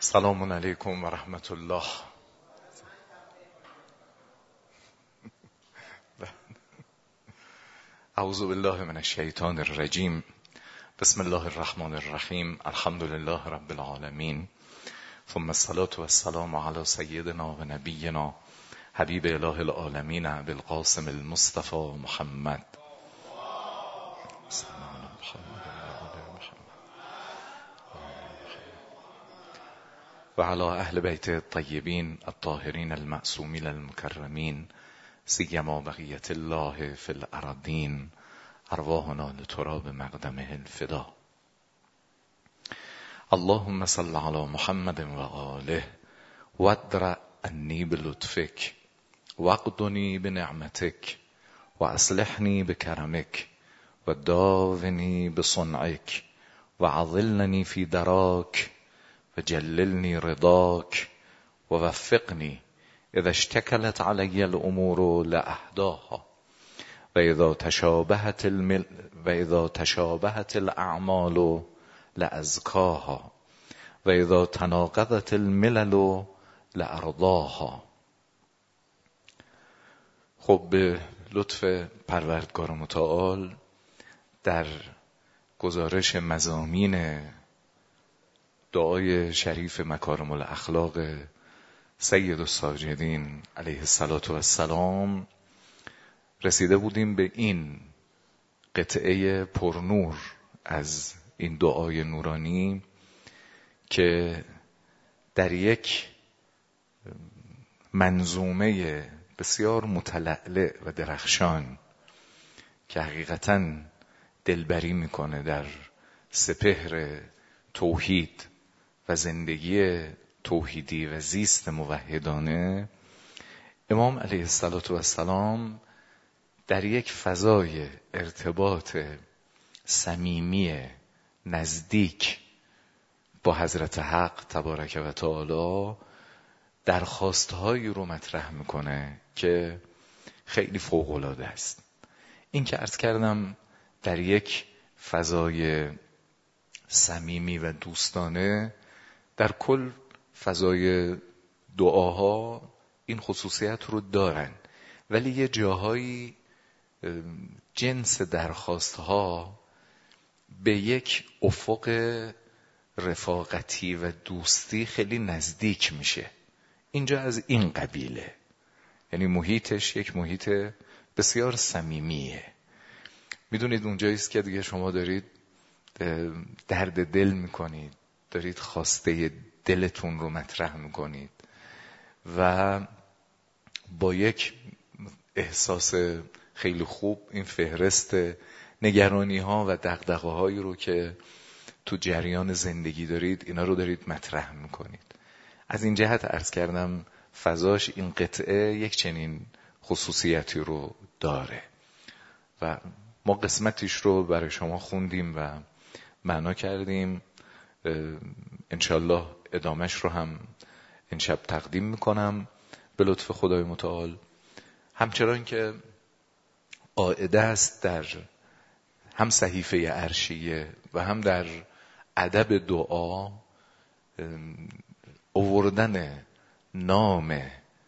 سلام علیکم و رحمت الله. اعوذ بالله من الشیطان الرجیم. بسم الله الرحمن الرحیم. الحمد لله رب العالمین، ثم الصلاة والسلام علی سیدنا و نبینا حبیب اله العالمین ابی القاسم المصطفى محمد و علی اهل بیت الطیبین الطاهرین المعصومین المکرمین، سیما بقیت الله فی الارضین، ارواحنا لتراب مقدمه الفدا. اللهم صل علی محمد و آله وادرأ عنی بلطفک واقدنی بنعمتک و اصلحنی بکرمک و داونی بصنعک و عظلنی فی دراک و جللنی رضاک و وفقنی اذا اشتكلت علي الامور لاهداها و اذا تشابهت الاعمال لازکاها و اذا تناقضت الملل لارضاها. خب به لطف پروردگار متعال در گزارش مضامین دعای شریف مکارم الاخلاق سید الساجدین علیه السلام رسیده بودیم به این قطعه پرنور از این دعای نورانی که در یک منظومه بسیار متلألئ و درخشان که حقیقتاً دلبری میکنه در سپهر توحید و زندگی توحیدی و زیست موحدانه، امام علیه السلام در یک فضای ارتباط صمیمی نزدیک با حضرت حق تبارک و تعالی درخواستهایی رو مطرح میکنه که خیلی فوق‌العاده است. این که عرض کردم در یک فضای صمیمی و دوستانه، در کل فضای دعاها این خصوصیت رو دارن، ولی یه جاهایی جنس درخواستها به یک افق رفاقتی و دوستی خیلی نزدیک میشه. اینجا از این قبیله، یعنی محیطش یک محیط بسیار صمیمیه. میدونید اونجاییست که دیگه شما دارید درد دل میکنید، دارید خواسته دلتون رو مطرح میکنید و با یک احساس خیلی خوب این فهرست نگرانی ها و دغدغه هایی رو که تو جریان زندگی دارید اینا رو دارید مطرح میکنید. از این جهت عرض کردم فضاش این قطعه یک چنین خصوصیتی رو داره و ما قسمتیش رو برای شما خوندیم و معنا کردیم. انشالله ادامش رو هم این شب تقدیم میکنم به لطف خدای متعال. همچنان که قاعده است در هم صحیفه عرشیه و هم در ادب دعا، آوردن نام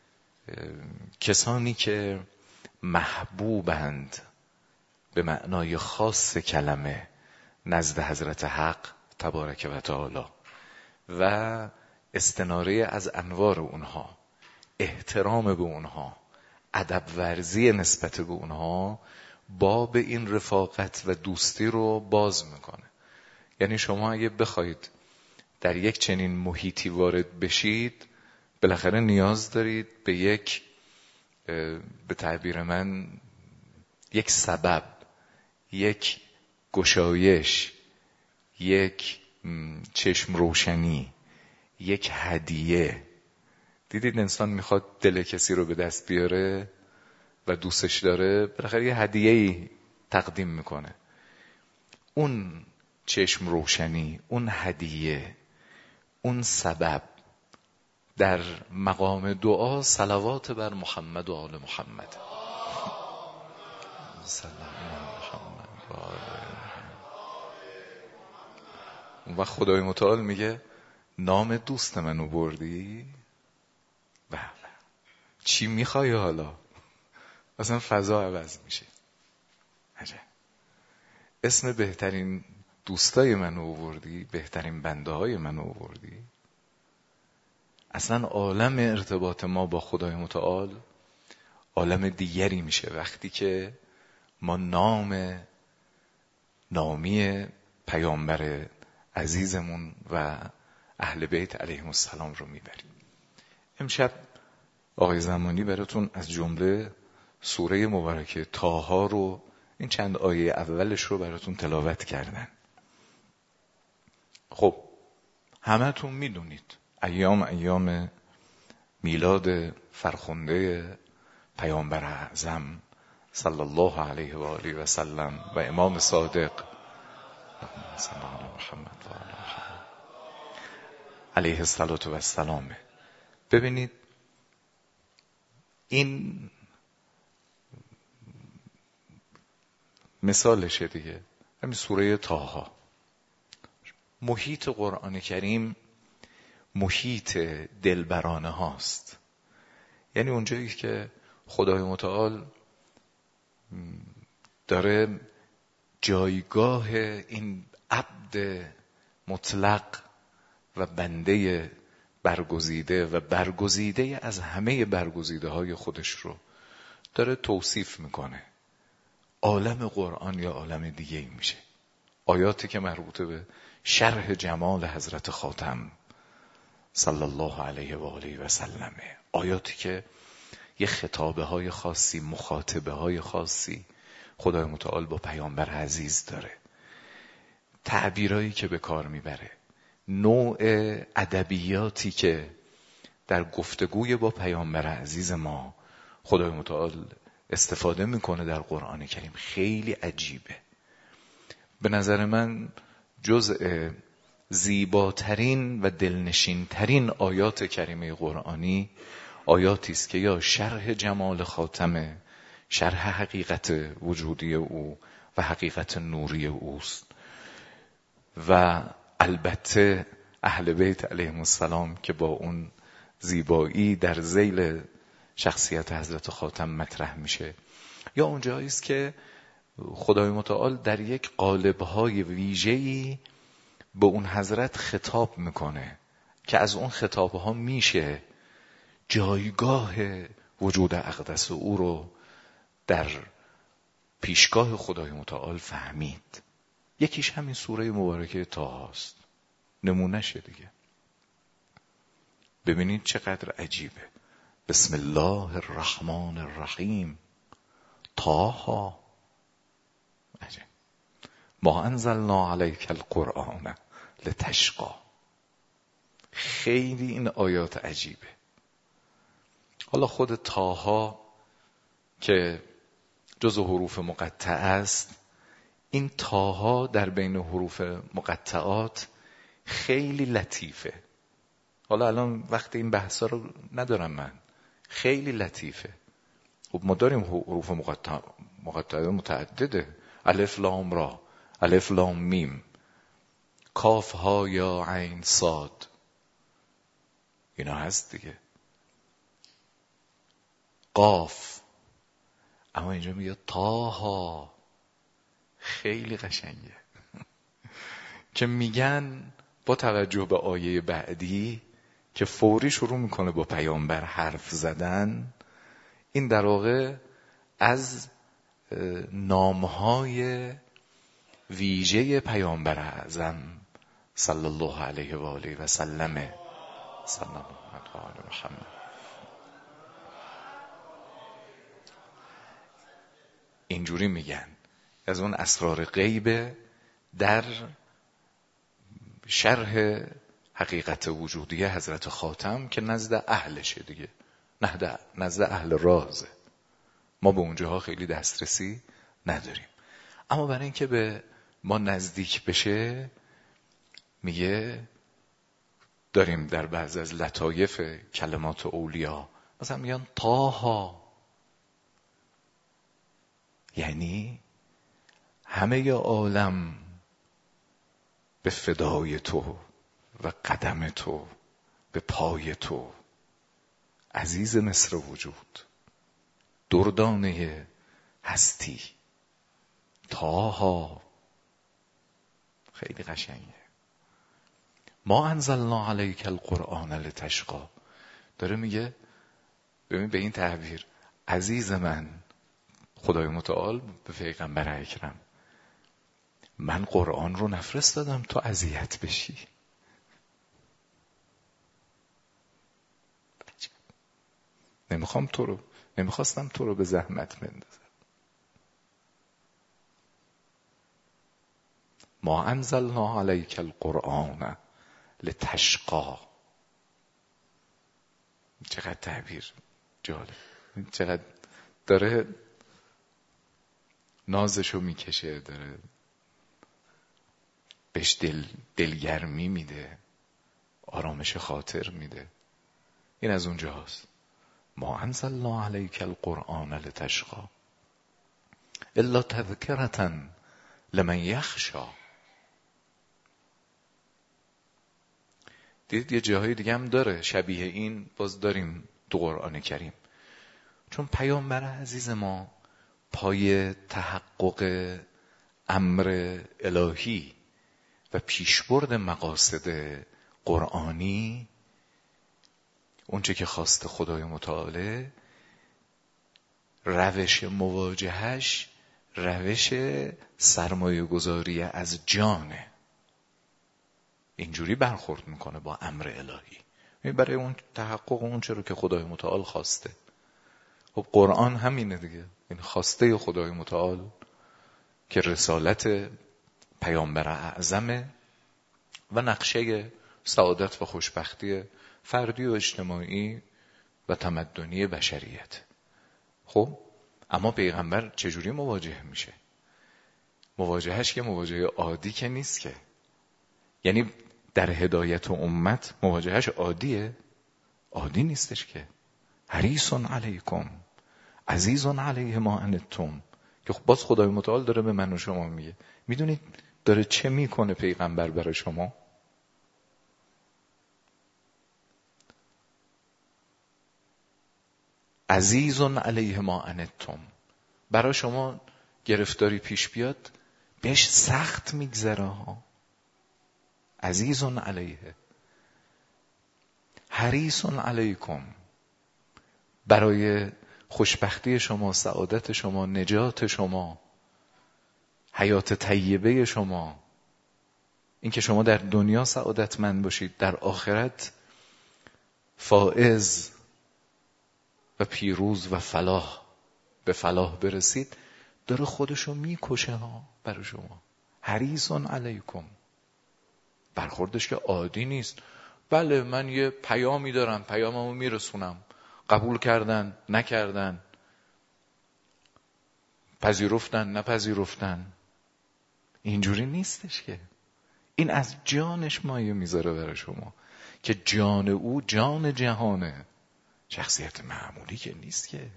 کسانی که محبوبند به معنای خاص کلمه نزد حضرت حق تبارک و تعالی و استناره از انوار اونها، احترام به اونها، ادب ورزی نسبت به اونها، باب این رفاقت و دوستی رو باز میکنه. یعنی شما اگه بخواید در یک چنین محیطی وارد بشید، بالاخره نیاز دارید به یک، به تعبیر من، یک سبب، یک گشایش، یک چشم روشنی، یک هدیه. دیدید انسان میخواد دل کسی رو به دست بیاره و دوستش داره، بالاخره یه هدیه‌ای تقدیم میکنه. اون چشم روشنی، اون هدیه، اون سبب در مقام دعا صلوات بر محمد و آل محمد. و خدای متعال میگه نام دوست منو بردی؟ به چی میخوای حالا؟ اصلا فضا عوض میشه. عجب. اسم بهترین دوستای منو آوردی، بهترین بنده های منو آوردی. اصلا عالم ارتباط ما با خدای متعال عالم دیگری میشه وقتی که ما نامی پیامبر عزیزمون و اهل بیت علیهم السلام رو میبریم. امشب آقای زمانی براتون از جمله سوره مبارکه طه رو، این چند آیه اولش رو براتون تلاوت کردن. خب همتون میدونید ایام میلاد فرخنده پیامبر اعظم صلی الله علیه و آله و سلم و امام صادق صلی الله علیه محمد و آله محمد علیه السلام. ببینید این مثالشه دیگه، همین سوره طه. محیط قرآن کریم محیط دلبرانه هاست، یعنی اونجایی که خدای متعال داره جایگاه این عبد مطلق و بنده برگزیده و برگزیده از همه برگزیده های خودش رو داره توصیف میکنه. عالم قرآن یا عالم دیگه میشه. آیاتی که مربوطه به شرح جمال حضرت خاتم صلی الله علیه و آله و سلمه، آیاتی که یه خطابه های خاصی، مخاطبه های خاصی خدای متعال با پیامبر عزیز داره، تعبیرایی که به کار میبره، نوع ادبیاتی که در گفتگوی با پیامبر عزیز ما خدای متعال استفاده میکنه در قرآن کریم خیلی عجیبه. به نظر من جزء زیباترین و دلنشینترین آیات کریمه قرآنی آیاتی است که یا شرح جمال خاتمه، شرح حقیقت وجودی او و حقیقت نوری اوست، و البته اهل بیت علیهم السلام که با اون زیبایی در ذیل شخصیت حضرت خاتم مطرح میشه، یا اونجایی است که خدای متعال در یک قالب‌های ویژه‌ای به اون حضرت خطاب میکنه که از اون خطابها میشه جایگاه وجود اقدس او رو در پیشگاه خدای متعال فهمید. یکیش همین سوره مبارکه طه است، نمونهشه دیگه. ببینید چقدر عجیبه. بسم الله الرحمن الرحیم طه عجیب. ما انزلنا علیک القرآن لتشقی. خیلی این آیات عجیبه. حالا خود طه که جزو حروف مقطعه است، این طه در بین حروف مقطعات خیلی لطیفه. حالا الان وقت این بحثا رو ندارم من، خیلی لطیفه. خب ما داریم حروف مقطعه متعدده، الف لام را، الف لام میم، کاف ها یا عین صاد، اینا هست دیگه، قاف. اما اینجا میگه طه، خیلی قشنگه. که میگن با توجه به آیه بعدی که فوری شروع میکنه با پیامبر حرف زدن، این در واقع از نامهای ویژه پیامبر اعظم صلی الله علیه و آله و سلم صلی الله علیه و محمد. اینجوری میگن از اون اسرار غیب در شرح حقیقت وجودی حضرت خاتم که نزد اهلشه دیگه، نزد اهل رازه. ما به اونجاها خیلی دسترسی نداریم. اما برای اینکه به ما نزدیک بشه میگه داریم در بعض از لطایف کلمات اولیا مثلا میگن طه، یعنی همه عالم به فدای تو و قدم تو، به پای تو، عزیز مصر وجود، دردانه هستی، طه. خیلی قشنگه. ما انزلنا علیک القرآن لتشقی. داره میگه ببین به این تعبیر، عزیز من، خدای متعال به پیغمبر اکرم، من قرآن رو نفرستادم تو اذیت بشی. نمیخواستم تو رو به زحمت بندازم. ما انزلنا علیک القرآن لتشقی. چقدر تعبیر جالب، چقدر داره نازشو میکشه، داره بهش دلگرمی میده، آرامش خاطر میده. این از اونجا هست. ما انزلنا علیک القرآن لتشقی الا تذکرة لمن یخشی. دیدید یه جاهای دیگه هم داره شبیه این، باز داریم تو قرآن کریم. چون پیامبر عزیز ما پای تحقق امر الهی و پیشبرد مقاصد قرآنی، اونچه که خواست خدای متعاله، روش مواجهش روش سرمایه گذاری از جانه. اینجوری برخورد میکنه با امر الهی، برای اون تحقق اون چه رو که خدای متعال خواسته. خب قرآن همینه دیگه، این خواسته خدای متعال که رسالت پیامبر اعظمه و نقشه سعادت و خوشبختی فردی و اجتماعی و تمدنی بشریت. خب اما پیغمبر چجوری مواجه میشه؟ مواجهش که مواجهه عادی که نیست که، یعنی در هدایت امت مواجهش عادیه؟ عادی نیستش که. حریص علیکم عزیز علیه ما عنتم، که باز خدای متعال داره به من و شما میگه. میدونید داره چه میکنه پیغمبر برای شما؟ عزیز علیه ما عنتم، برای شما گرفتاری پیش بیاد بهش سخت میگذره ها. عزیز علیه. حریص علیکم، برای خوشبختی شما، سعادت شما، نجات شما، حیات طیبه شما، این که شما در دنیا سعادتمند باشید، در آخرت فائز و پیروز و به فلاح برسید، داره خودشو میکشه ها برای شما. حریص علیکم، برخوردش که عادی نیست. بله من یه پیامی دارم، پیاممو میرسونم، قبول کردن نکردن، پذیرفتن نپذیرفتن، اینجوری نیستش که. این از جانش مایه میذاره برای شما که جان او جان جهانه، شخصیت معمولی که نیست که.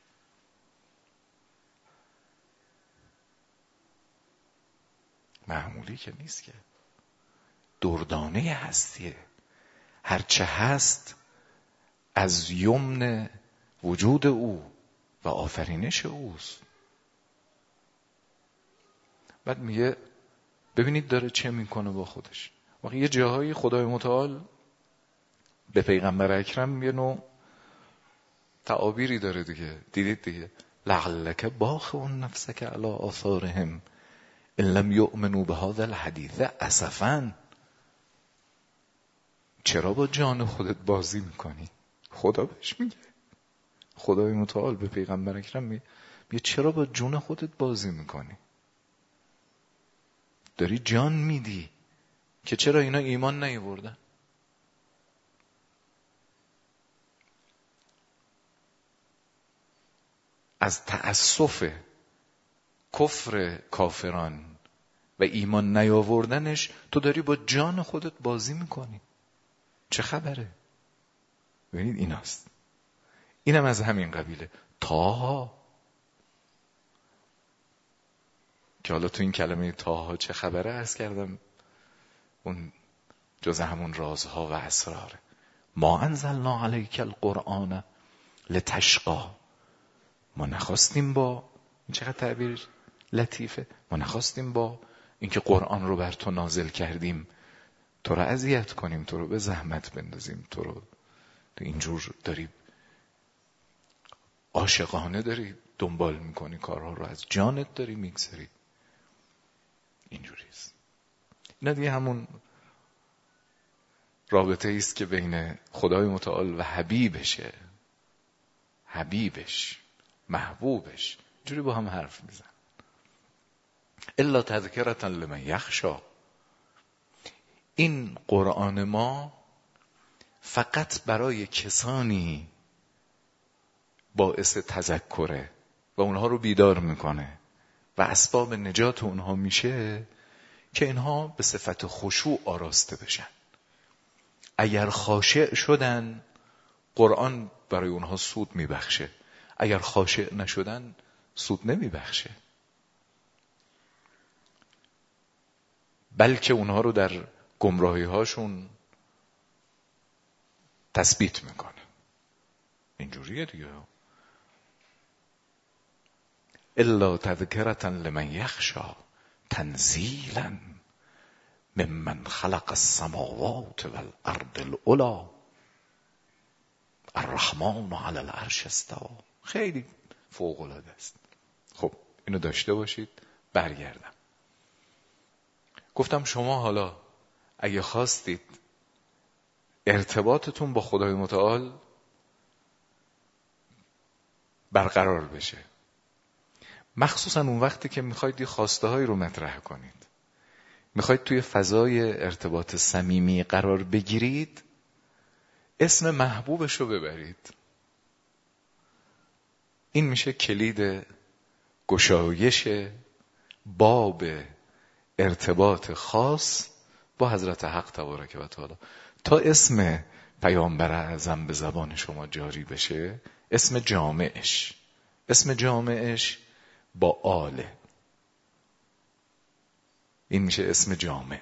معمولی که نیست که، دردانه هستیه. هرچه هست از یمن وجود او و آفرینش اوست. بعد میگه ببینید داره چه میکنه با خودش. واقعا یه جاهایی خدای متعال به پیغمبر اکرم یه نوع تعابیری داره دیگه. دیدید دیگه، لعلک باخع نفسک علی آثارهم ان لم یؤمنوا بهذا الحدیث اسفا. چرا با جان خودت بازی میکنی؟ خدا بهش میگه، خدای متعال به پیغمبر اکرم میگه چرا با جون خودت بازی میکنی؟ داری جان میدی که چرا اینا ایمان نیاوردن؟ از تأسف کفر کافران و ایمان نیاوردنش تو داری با جان خودت بازی میکنی. چه خبره؟ ببینید ایناست. اینم از همین قبیله. طه، که حالا تو این کلمه طه چه خبره عرض کردم، اون جز همون رازها و اسراره. ما انزلنا علیک القرآن لتشقی. ما نخواستیم با، این چقدر تعبیر لطیفه، ما نخواستیم با اینکه قرآن رو بر تو نازل کردیم تو رو اذیت کنیم، تو رو به زحمت بندازیم، تو رو اینجور داری عاشقانه داری دنبال میکنی کارها رو، از جانت داری میگذری. اینجوریست. اینا دیگه همون رابطه ایست که بین خدای متعال و حبیبشه، حبیبش، محبوبش، اینجوری با هم حرف میزن. الا تذکرة لمن یخشی. این قرآن ما فقط برای کسانی باعث تذکره و اونها رو بیدار میکنه و اسباب نجات اونها میشه که اینها به صفت خشوع آراسته بشن. اگر خاشع شدن قرآن برای اونها سود میبخشه، اگر خاشع نشدن سود نمیبخشه، بلکه اونها رو در گمراهی هاشون تثبیت میکنه. اینجوریه دیگه. الا تذکرة لمن یخشی تنزیلا ممن خلق السماوات والارض العلی الرحمن علی العرش استوی. خیلی فوق العاده است. خب اینو داشته باشید. برگردم گفتم شما حالا اگه خواستید ارتباطتون با خدای متعال برقرار بشه، مخصوصا اون وقتی که میخواید یه خواسته هایی رو مطرح کنید، میخواید توی فضای ارتباط صمیمی قرار بگیرید، اسم محبوبش رو ببرید. این میشه کلید گشایش باب ارتباط خاص با حضرت حق تبارک و تعالی. تا اسم پیامبر اعظم به زبان شما جاری بشه، اسم جامعش با آله، این میشه اسم جامع.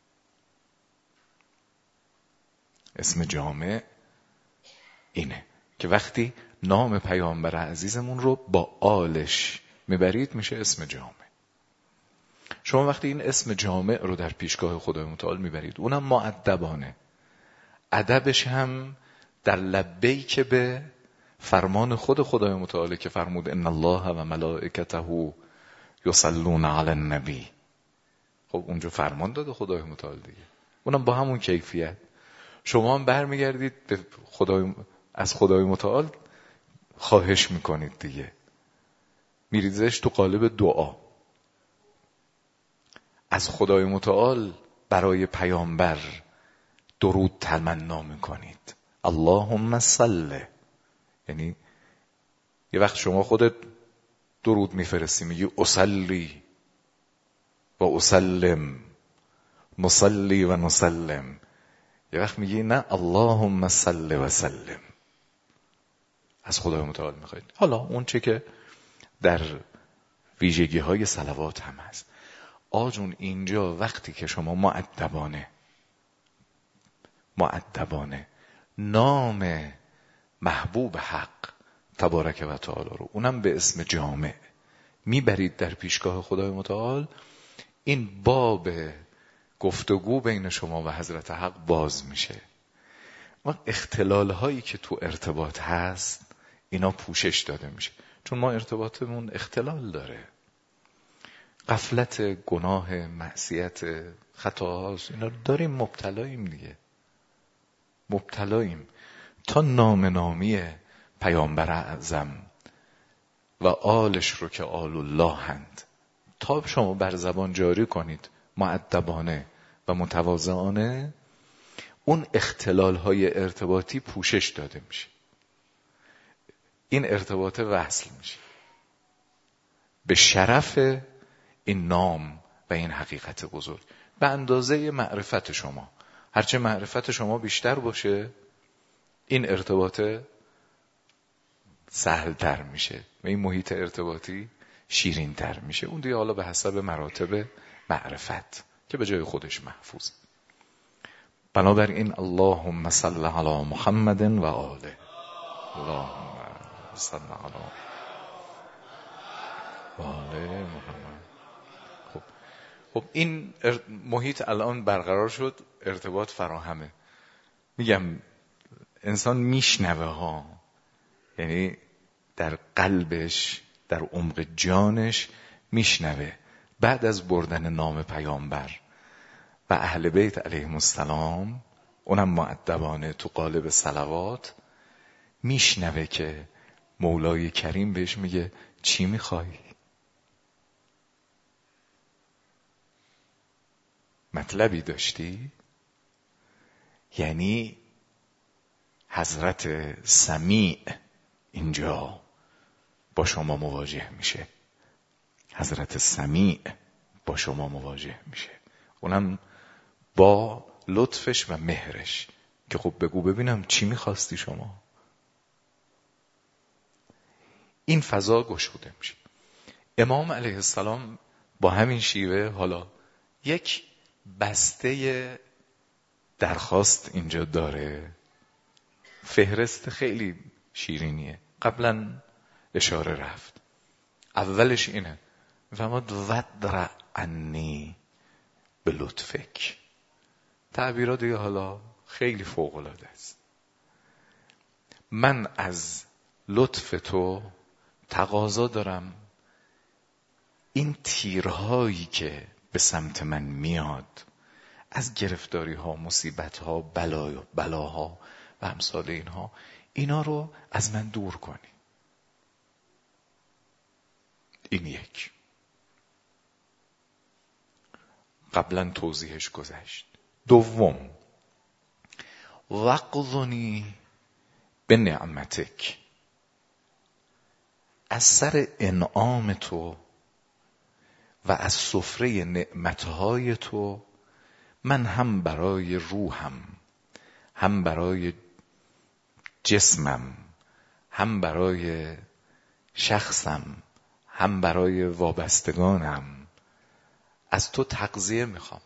اسم جامع اینه که وقتی نام پیامبر عزیزمون رو با آلش میبرید میشه اسم جامع. شما وقتی این اسم جامع رو در پیشگاه خدای متعال میبرید، اونم مؤدبانه، ادبش هم در لبیک به فرمان خدای متعال که فرمود ان الله و ملائکته یصلون علی النبی. خب اونجا فرمان داده خدای متعال دیگه، اونم با همون کیفیت. شما هم برمیگردید به از خدای متعال خواهش میکنید دیگه، میریزش تو قالب دعا. از خدای متعال برای پیامبر درود تمنا میکنید، اللهم صل. یعنی یه وقت شما خودت درود میفرستی میگی اصلی و اسلم، نصلی و نسلم. یه وقت میگی نه اللهم صل و سلم. از خدای متعال میخواید. حالا اون چه که در ویژگی های صلوات هم هست. آجون اینجا وقتی که شما مؤدبانه نام محبوب حق تبارک و تعالی رو، اونم به اسم جامع، میبرید در پیشگاه خدای متعال، این باب گفتگو بین شما و حضرت حق باز میشه. و اختلال هایی که تو ارتباط هست اینا پوشش داده میشه، چون ما ارتباطمون اختلال داره، غفلت، گناه، معصیت، خطاهاست، اینا داریم، مبتلاییم دیگه، مبتلاییم. تا نامی پیامبر اعظم و آلش رو که آل الله هند، تا شما بر زبان جاری کنید مؤدبانه و متواضعانه، اون اختلال های ارتباطی پوشش داده میشه، این ارتباط وصل میشه به شرف این نام و این حقیقت بزرگ. به اندازه معرفت شما، هرچه معرفت شما بیشتر باشه این ارتباط سهل تر میشه و این محیط ارتباطی شیرین تر میشه. اون دیگه حالا به حسب مراتب معرفت که به جای خودش محفوظ. بنابراین اللهم صل علی محمد و آله. اللهم صل علی و آله محمد. خب این محیط الان برقرار شد، ارتباط فراهمه. میگم انسان میشنوه ها، یعنی در قلبش، در عمق جانش میشنوه. بعد از بردن نام پیامبر و اهل بیت علیهم السلام، اونم مؤدبانه تو قالب صلوات، میشنوه که مولای کریم بهش میگه چی میخوای؟ مطلبی داشتی؟ یعنی حضرت سمیع اینجا با شما مواجه میشه. حضرت سمیع با شما مواجه میشه، اونم با لطفش و مهرش که خب بگو ببینم چی میخواستی شما. این فضا گشوده میشه. امام علیه السلام با همین شیوه حالا یک بسته درخواست اینجا داره، فهرست خیلی شیرینیه، قبلا اشاره رفت. اولش اینه، فرمود ودرع عنی به لطفک. تعبیرات دیگه حالا خیلی فوق العاده است. من از لطف تو تقاضا دارم این تیرهایی که به سمت من میاد از گرفتاری ها، مصیبت ها، بلاها و امثال اینها، اینا رو از من دور کنی. این یک. قبلا توضیحش گذشت. دوم، وقضنی به نعمتک. از سر انعام تو و از سفره نعمتهای تو من هم برای روحم، هم برای جسمم، هم برای شخصم، هم برای وابستگانم از تو تغذیه میخوام.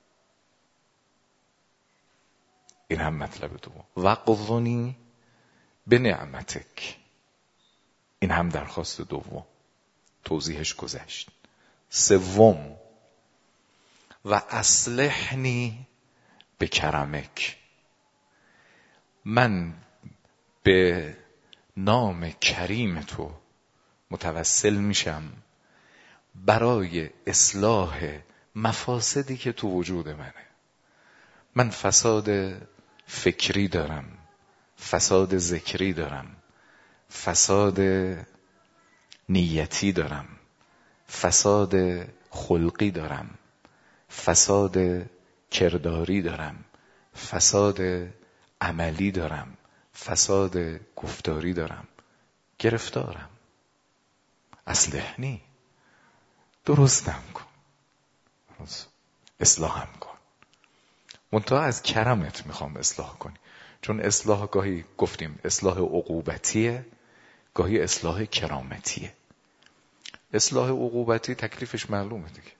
این هم مطلب دوم. وقضنی به نعمتک. این هم درخواست دوم، توضیحش گذشت. سوم، و اصلحنی به کرمک. من به نام کریم تو متوسل میشم برای اصلاح مفاسدی که تو وجود منه. من فساد فکری دارم، فساد ذکری دارم، فساد نیتی دارم، فساد خلقی دارم، فساد کرداری دارم، فساد عملی دارم، فساد گفتاری دارم، گرفتارم. اصلحنی، درستم کن، اصلاحم کن. منتها از کرمت میخوام اصلاح کنی، چون اصلاح گاهی گفتیم اصلاح عقوبتیه، گاهی اصلاح کرامتیه. اصلاح عقوبتی تکلیفش معلومه دیگه.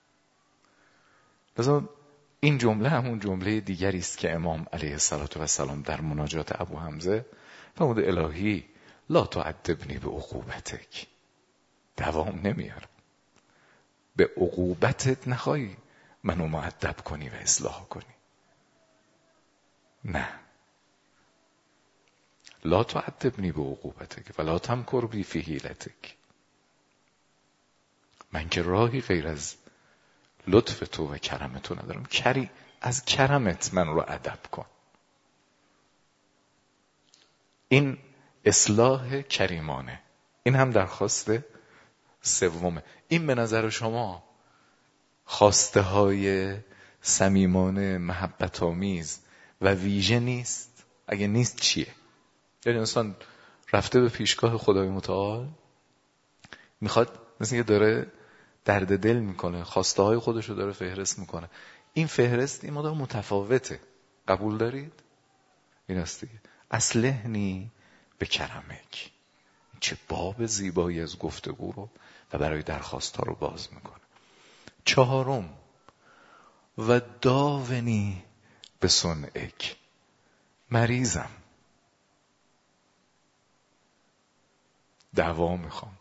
لذا این جمله همون جمله دیگری است که امام علیه السلام در مناجات ابو حمزه فرمود الهی لا تعذبنی به عقوبتک. دوام نمیاره. به عقوبتت نخواهی منو مؤدب کنی و اصلاح کنی. نه، لا تعذبنی به عقوبتک ولا تمکر بی فی حیلتک. من که راهی غیر از لطف تو و کرم تو ندارم. از کرمت من رو ادب کن. این اصلاح کریمانه. این هم درخواست سومه. این به نظر شما خواسته های صمیمانه، محبت آمیز و ویژه نیست؟ اگه نیست چیه؟ یعنی انسان رفته به پیشگاه خدای متعال، میخواد مثل که داره درد دل میکنه، خواسته های خودش رو داره فهرست میکنه. این فهرست این مدام متفاوته. قبول دارید؟ این است دیگه. اصلحنی به کرمک. چه باب زیبایی از گفتگو رو و برای درخواست ها رو باز میکنه. چهارم، و داونی به صنعک. مریضم، دوا میخوام،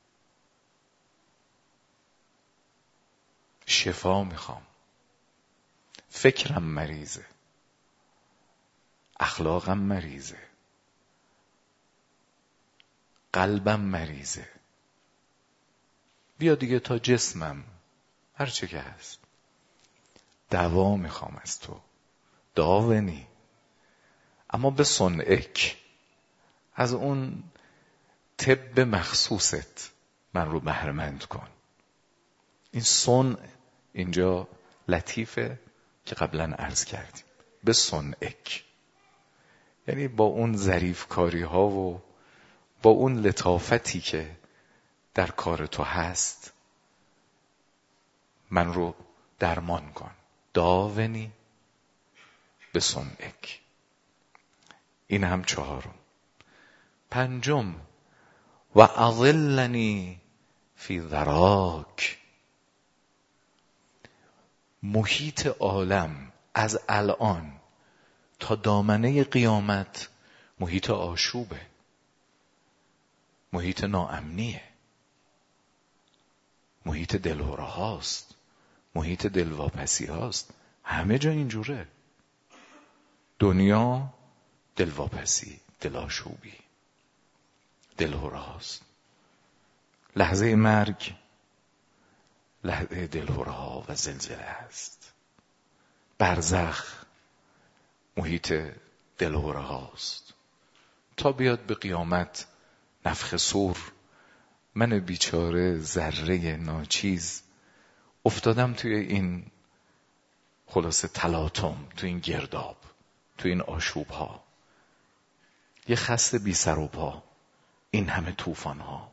شفا میخوام، فکرم مریضه، اخلاقم مریضه، قلبم مریضه، بیا دیگه تا جسمم هر چه که هست دوا میخوام از تو، داونی. اما به صنعک، از اون طب مخصوصت من رو بهره‌مند کن. این صنع اینجا لطیفه که قبلا عرض کردیم. به صنعک یعنی با اون ظریف کاری ها و با اون لطافتی که در کار تو هست من رو درمان کن. داونی به صنعک. این هم چهارم. پنجم و اظلنی فی ذراک. محیط عالم از الان تا دامنه قیامت محیط آشوبه، محیط ناامنیه، محیط دلهره هاست، محیط دلواپسی هاست. همه جا اینجوره. دنیا دلواپسی، دلاشوبی، دلهره هاست. لحظه مرگ لحظه دلهره ها و زلزله است. برزخ محیط دلهره هاست. تا بیاد به قیامت نفخ صور، من بیچاره ذره ناچیز افتادم توی این خلاصه تلاطم، توی این گرداب، توی این آشوب ها، یه خسته بی سر و پا، این همه طوفان ها،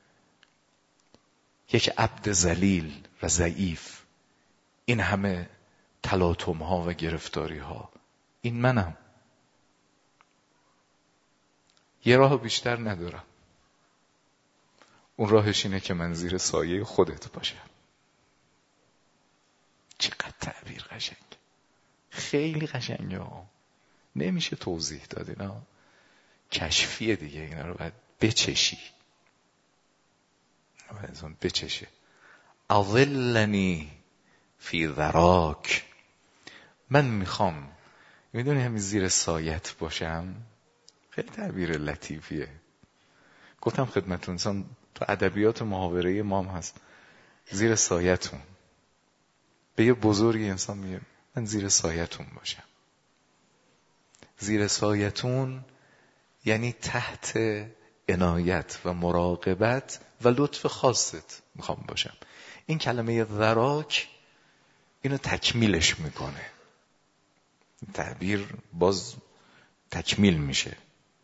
یک عبد ذلیل و ضعیف، این همه تلاطم ها و گرفتاری ها. این منم. یه راه بیشتر ندارم. اون راهش اینه که من زیر سایه خودت باشم. چقدر تعبیر قشنگ، خیلی قشنگه ها. نمیشه توضیح داد، اینا کشفیه دیگه. اینا رو باید بچشی، باید بچشه. اظلنی فی ذراک. من میخوام، میدونی همین زیر سایت باشم. خیلی تعبیر لطیفیه. گفتم خدمتون انسان تو ادبیات محاوره ما هم هست، زیر سایتون. به یه بزرگی انسان میگه من زیر سایتون باشم. زیر سایتون یعنی تحت عنایت و مراقبت و لطف خاصت میخوام باشم. این کلمه ذراک اینو تکمیلش میکنه. تعبیر باز تکمیل میشه.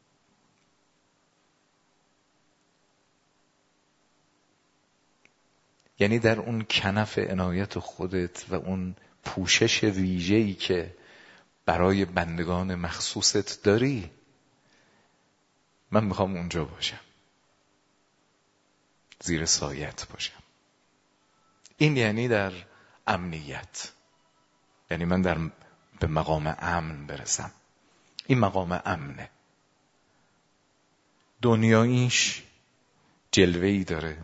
یعنی در اون کنف عنایت خودت و اون پوشش ویژه‌ای که برای بندگان مخصوصت داری، من میخوام اونجا باشم، زیر سایت باشم. این یعنی در امنیت، یعنی من به مقام امن برسم. این مقام امنه. دنیاییش جلوه‌ای داره،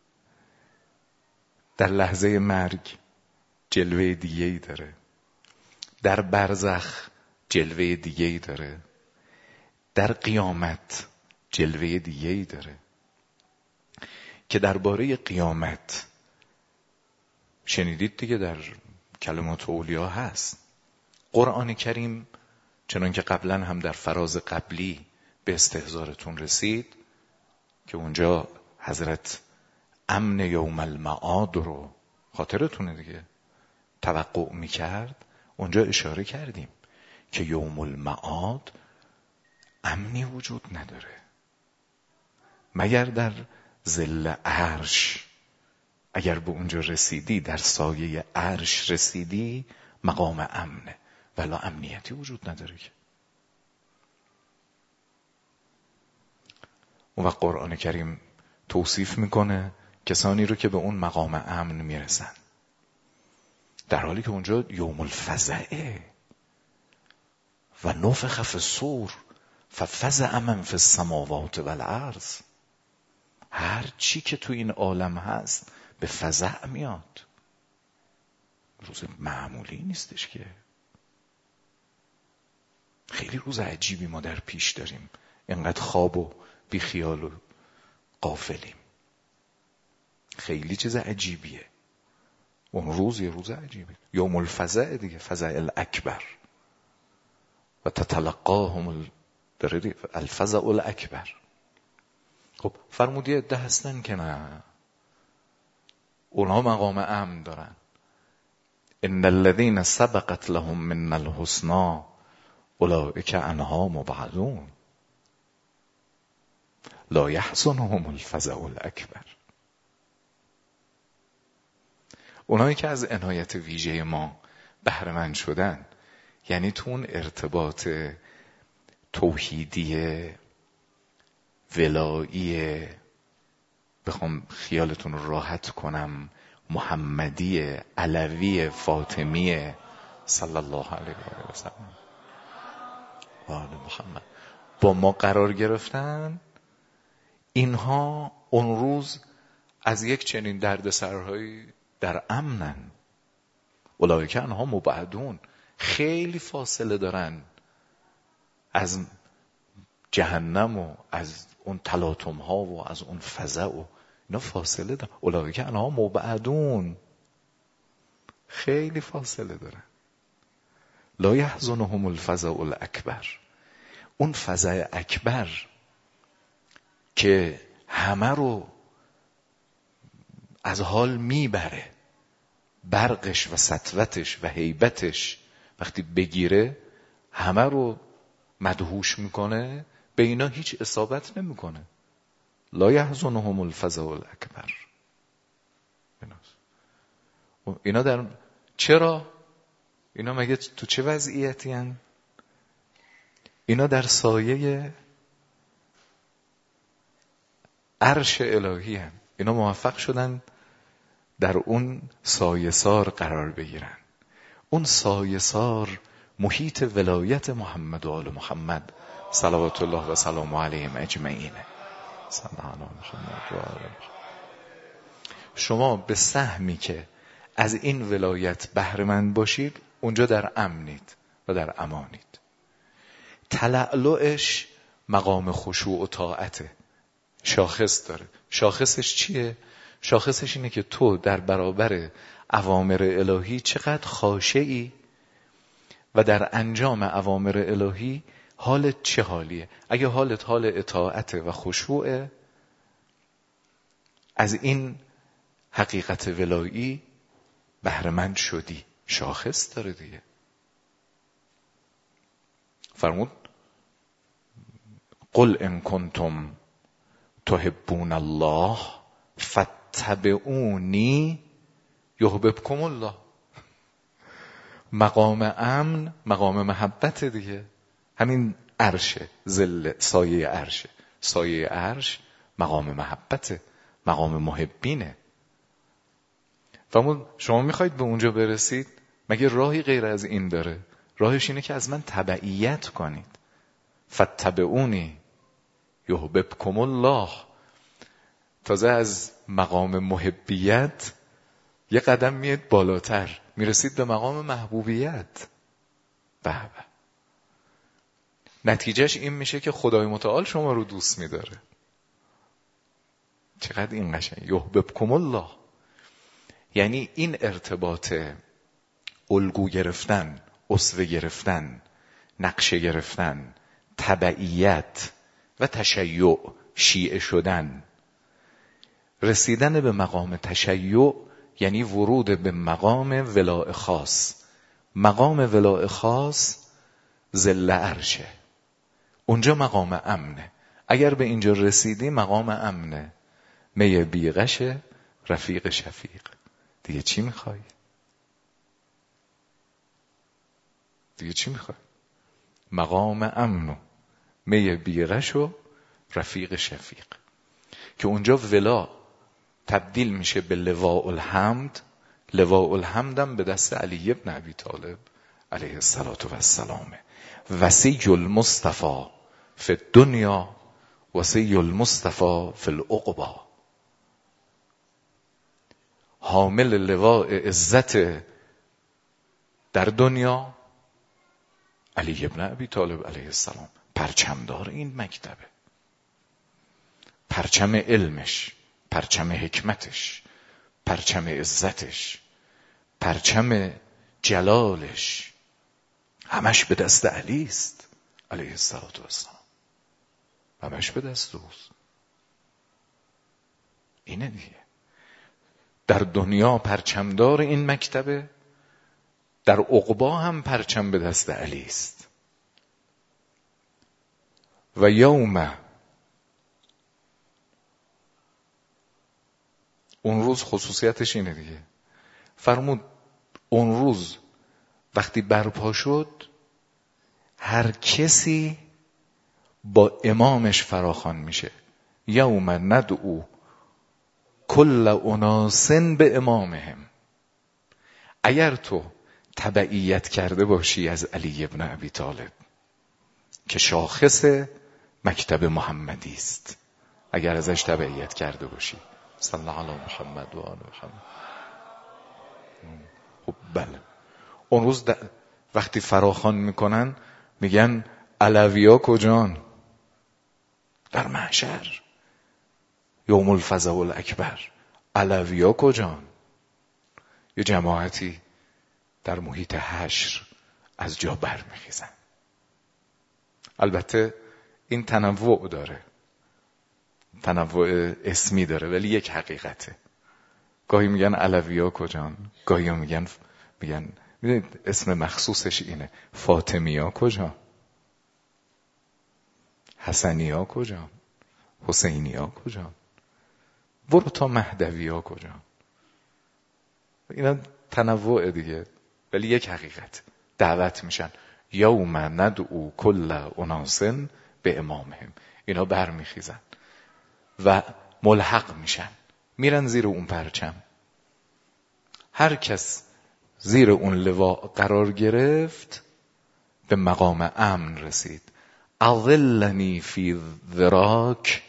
در لحظه مرگ جلوه دیگه‌ای داره، در برزخ جلوه دیگه‌ای داره، در قیامت جلوه دیگه‌ای داره. که درباره قیامت شنیدید دیگه، در کلمات اولیا هست. قرآن کریم چنان که قبلا هم در فراز قبلی به استحضارتون رسید که اونجا حضرت امن یوم المعاد رو خاطرتونه دیگه توقع میکرد. اونجا اشاره کردیم که یوم المعاد امنی وجود نداره مگر در ظل عرش. اگر به اونجا رسیدی، در سایه عرش رسیدی، مقام امنه، ولی امنیتی وجود نداره که. اون وقت قرآن کریم توصیف میکنه کسانی رو که به اون مقام امن میرسن، در حالی که اونجا یوم الفزعه، و نفخ فی الصور ففزع من فی السماوات والارض. هر چی که تو این عالم هست به فزع میاد. روز معمولی نیستش که. خیلی روز عجیبی ما در پیش داریم. اینقدر خواب و بیخیال و غافلیم. خیلی چیز عجیبیه. اون روز یه روز عجیبه. یوم الفزع دیگه، فزع الاکبر و تتلقاهم الفزع الاکبر. خب فرمودی عده هستن که نه، اونها مقام امن دارن. ان الذين سبقت لهم من الحسنى اولئک عنها مبعدون لا يحزنهم الفزع الاکبر. اونایی که از عنایت ویژه ما بهره مند شدن، یعنی تو اون ارتباط توحیدی ولایی، بخوام خیالتون رو راحت کنم، محمدی علوی فاطمی صلی الله علیه و سلم و آل محمد با ما قرار گرفتن، اینها اون روز از یک چنین دردسرهایی در امنن. اولئک عنها مبعدون، خیلی فاصله دارن از جهنم و از اون تلاطم ها و از اون فزع و اینا فاصله دارن. اولئک عنها مبعدون، خیلی فاصله دارن. لا یحزنهم الفزع الاکبر. اون فزع اکبر که همه رو از حال میبره، برقش و سطوتش و هیبتش وقتی بگیره همه رو مدهوش میکنه، به اینا هیچ اصابت نمیکنه. لا یحزنهم الفزع الاکبر. اینا در چرا؟ اینا مگه تو چه وضعیتی هن؟ اینا در سایه عرش الهی هن. اینا موفق شدن در اون سایه سار قرار بگیرن. اون سایه سار محیط ولایت محمد و آل محمد صلوات الله و سلام علیهم اجمعین. شما به سهمی که از این ولایت بهره مند باشید اونجا در امنید و در امانید. تلألؤش مقام خشوع و طاعته. شاخص داره. شاخصش چیه؟ شاخصش اینه که تو در برابر اوامر الهی چقدر خاشعی و در انجام اوامر الهی حالت چه حالیه. اگه حالت حال اطاعت و خشوعه، از این حقیقت ولایی بهره مند شدی. شاخص داره دیگه. فرمود قل ان کنتم تحبون الله فاتبعونی یحببکم الله. مقام امن مقام محبت دیگه. همین عرشه، ظل سایه عرشه. سایه عرش مقام محبته، مقام محبینه. فرمود شما میخواید به اونجا برسید، مگه راهی غیر از این داره؟ راهش اینه که از من تبعیت کنید. فاتبعونی یحببکم الله. تازه از مقام محبیت یه قدم میاد بالاتر، میرسید به مقام محبوبیت. به نتیجهش این میشه که خدای متعال شما رو دوست میداره. چقدر این قشنگ. یحببکم الله یعنی این ارتباط الگو گرفتن، اسوه گرفتن، نقشه گرفتن، تبعیت و تشیع، شیعه شدن. رسیدن به مقام تشیع یعنی ورود به مقام ولاء خاص. مقام ولاء خاص ظل عرشه. اونجا مقام امنه. اگر به اینجا رسیدی مقام امنه. می بیغشه رفیق شفیق. دیگه چی میخوای؟ دیگه چی میخوای؟ مقام امنو می بیغش و رفیق شفیق، که اونجا ولا تبدیل میشه به لواء الحمد. لواء الحمد هم به دست علی ابن ابی طالب علیه السلام وصی المصطفى فی الدنیا وصی المصطفى فی العقبی، حامل لواء عزت در دنیا علی ابن ابی طالب علیه السلام، پرچمدار این مکتبه، پرچم علمش، پرچم حکمتش، پرچم عزتش، پرچم جلالش، همش به دست علی است علیه السلام، همش به دست اوست. اینه دیگه، در دنیا پرچمدار این مکتبه، در عقبا هم پرچم به دست علی است. و یوم، اون روز خصوصیتش اینه دیگه، فرمود اون روز وقتی برپا شد هر کسی با امامش فراخوان میشه. یوم ندعو کل اناس به امامهم. اگر تو تبعیت کرده باشی از علی ابن ابی طالب که شاخص مکتب محمدی است، اگر ازش تبعیت کرده باشی، صلی الله علی محمد و آل محمد. خب بله، اون روز وقتی فراخوان میکنن میگن علویا کجان؟ در محشر یوم الفزع الاکبر، علویا کجان؟ یه جماعتی در محیط حشر از جا برمیخیزن. البته این تنوع داره، تنوع اسمی داره، ولی یک حقیقته. گاهی میگن علویا کجان، گاهی میگن میدونید اسم مخصوصش اینه، فاطمیا کجان، حسنیا کجان، حسینیا کجان، برو تا مهدویا کجان. اینا تنوع دیگه، ولی یک حقیقت، دعوت میشن یوم ندعو کل اناس به امامهم. اینا برمیخیزن و ملحق میشن، میرن زیر اون پرچم. هر کس زیر اون لوا قرار گرفت به مقام امن رسید. اظلنی فی ذراک،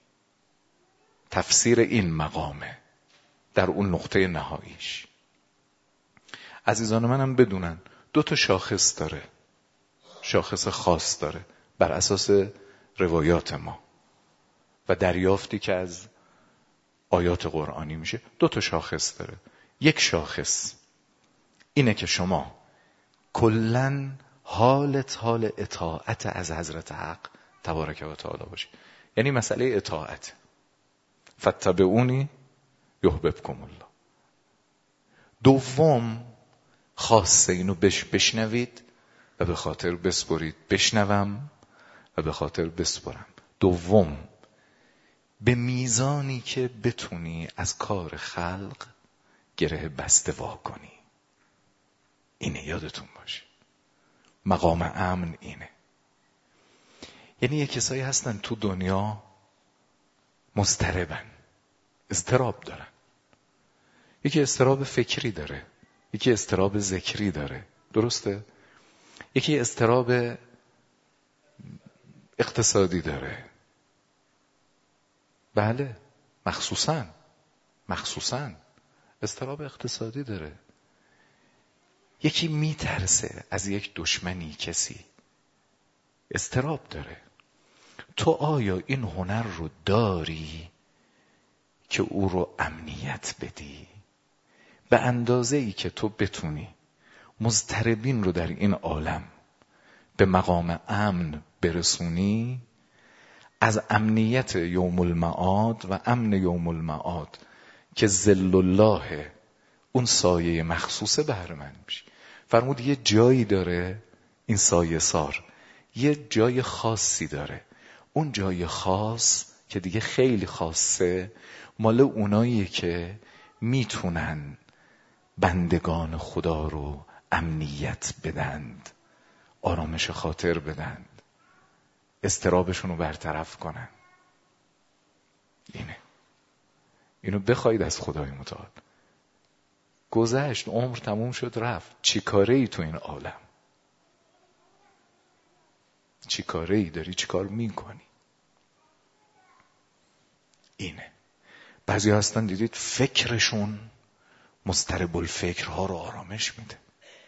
تفسیر این مقامه در اون نقطه نهاییش. عزیزان منم بدونن 2 شاخص داره، شاخص خاص داره بر اساس روایات ما و دریافتی که از آیات قرآنی میشه. 2 شاخص داره. یک شاخص اینه که شما کلن حالت حال اطاعت از حضرت حق تبارک و تعالی باشی، یعنی مسئله اطاعت. فاتبعونی یحببکم الله. دوم خاصه اینو بشنوید و به خاطر بسپرید. بشنوم و به خاطر بسپرم. دوم، به میزانی که بتونی از کار خلق گره بسته وا کنی. اینه، یادتون باشه مقام امن اینه. یعنی یه کسایی هستن تو دنیا مضطربن، اضطراب دارن. یکی اضطراب فکری داره، یکی اضطراب ذکری داره، درسته؟ یکی اضطراب اقتصادی داره، بله، مخصوصاً اضطراب اقتصادی داره. یکی میترسه از یک دشمنی، کسی اضطراب داره. تو آیا این هنر رو داری که او رو امنیت بدی؟ به اندازه‌ای که تو بتونی مضطربین رو در این عالم به مقام امن برسونی، از امنیت یوم المعاد و امن یوم المعاد که ذل الله اون سایه مخصوصه بهره مند میشی. فرمود یه جایی داره این سایه سار، یه جای خاصی داره. اون جای خاص که دیگه خیلی خاصه، مال اوناییه که میتونن بندگان خدا رو امنیت بدند، آرامش خاطر بدند، اضطرابشون رو برطرف کنن. اینو بخواید از خدای متعال. گذشت، عمر تموم شد رفت، چی کاره ای تو این عالم؟ چی کاره ای داری؟ چی کار میکنی؟ اینه. بعضی هستن دیدید فکرشون مضطرب الفکرها رو آرامش میده.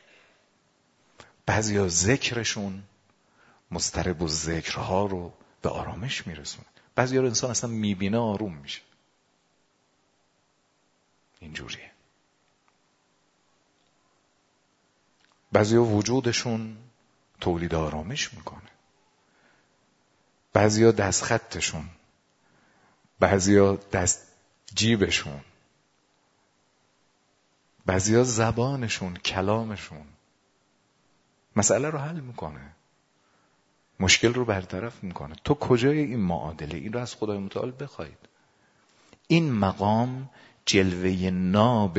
بعضی ها ذکرشون مضطرب الذکرها رو به آرامش میرسونه. بعضی ها رو انسان اصلا میبینه آروم میشه. اینجوریه. بعضی ها وجودشون تولید آرامش میکنه. بعضی ها دست خطشون، بعضی ها دست جیبشون، بعضی ها زبانشون، کلامشون مسئله رو حل میکنه، مشکل رو برطرف میکنه. تو کجای این معادله؟ این رو از خدای متعال بخواید. این مقام جلوه ناب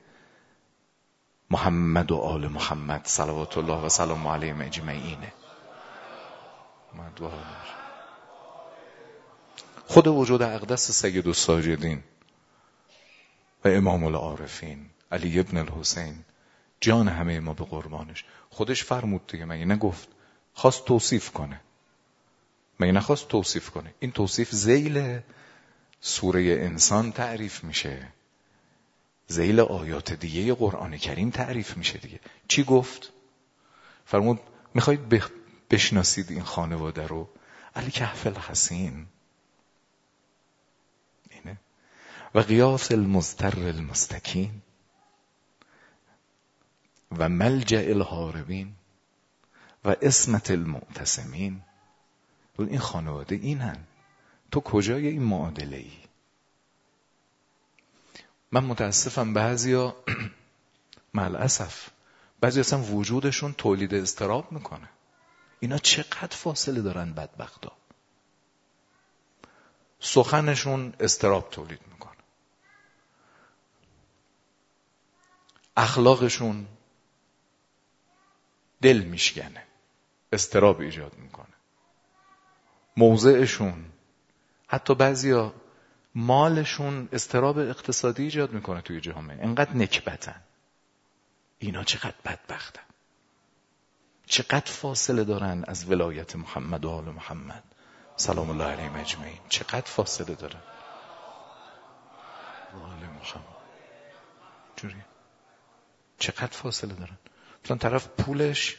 محمد و آل محمد صلوات الله و سلام علیهم اجمعینه. خود وجود اقدس سید الساجدین و امام العارفین علی ابن الحسین، جان همه ما به قربانش، خودش فرمود دیگه. مگه نگفت؟ خواست توصیف کنه، مگه نخواست توصیف کنه؟ این توصیف ذیل سوره انسان تعریف میشه، ذیل آیات دیگه قرآن کریم تعریف میشه دیگه. چی گفت؟ فرمود میخواید بشناسید این خانواده رو؟ الکهف الحصین اینه و غیاث المضطر المستکین و ملجأ الهاربین و عصمت المعتصمین. این خانواده اینن. تو کجای این معادله ای؟ من متاسفم بعضیا مع الاسف بعضی اصلا وجودشون تولید اضطراب میکنه. اینا چقدر فاصله دارن بدبختا. سخنشون اضطراب تولید میکنه، اخلاقشون دل میشکنه، اضطراب ایجاد میکنه، موضعشون، حتی بعضیا مالشون اضطراب اقتصادی ایجاد میکنه توی جامعه. انقدر نکبتن. اینا چقدر بدبختن، چقدر فاصله دارن از ولایت محمد و آل محمد سلام الله علیهم اجمعین. چقدر فاصله دارن آل محمد. جوری چقدر فاصله دارن. مثلا طرف پولش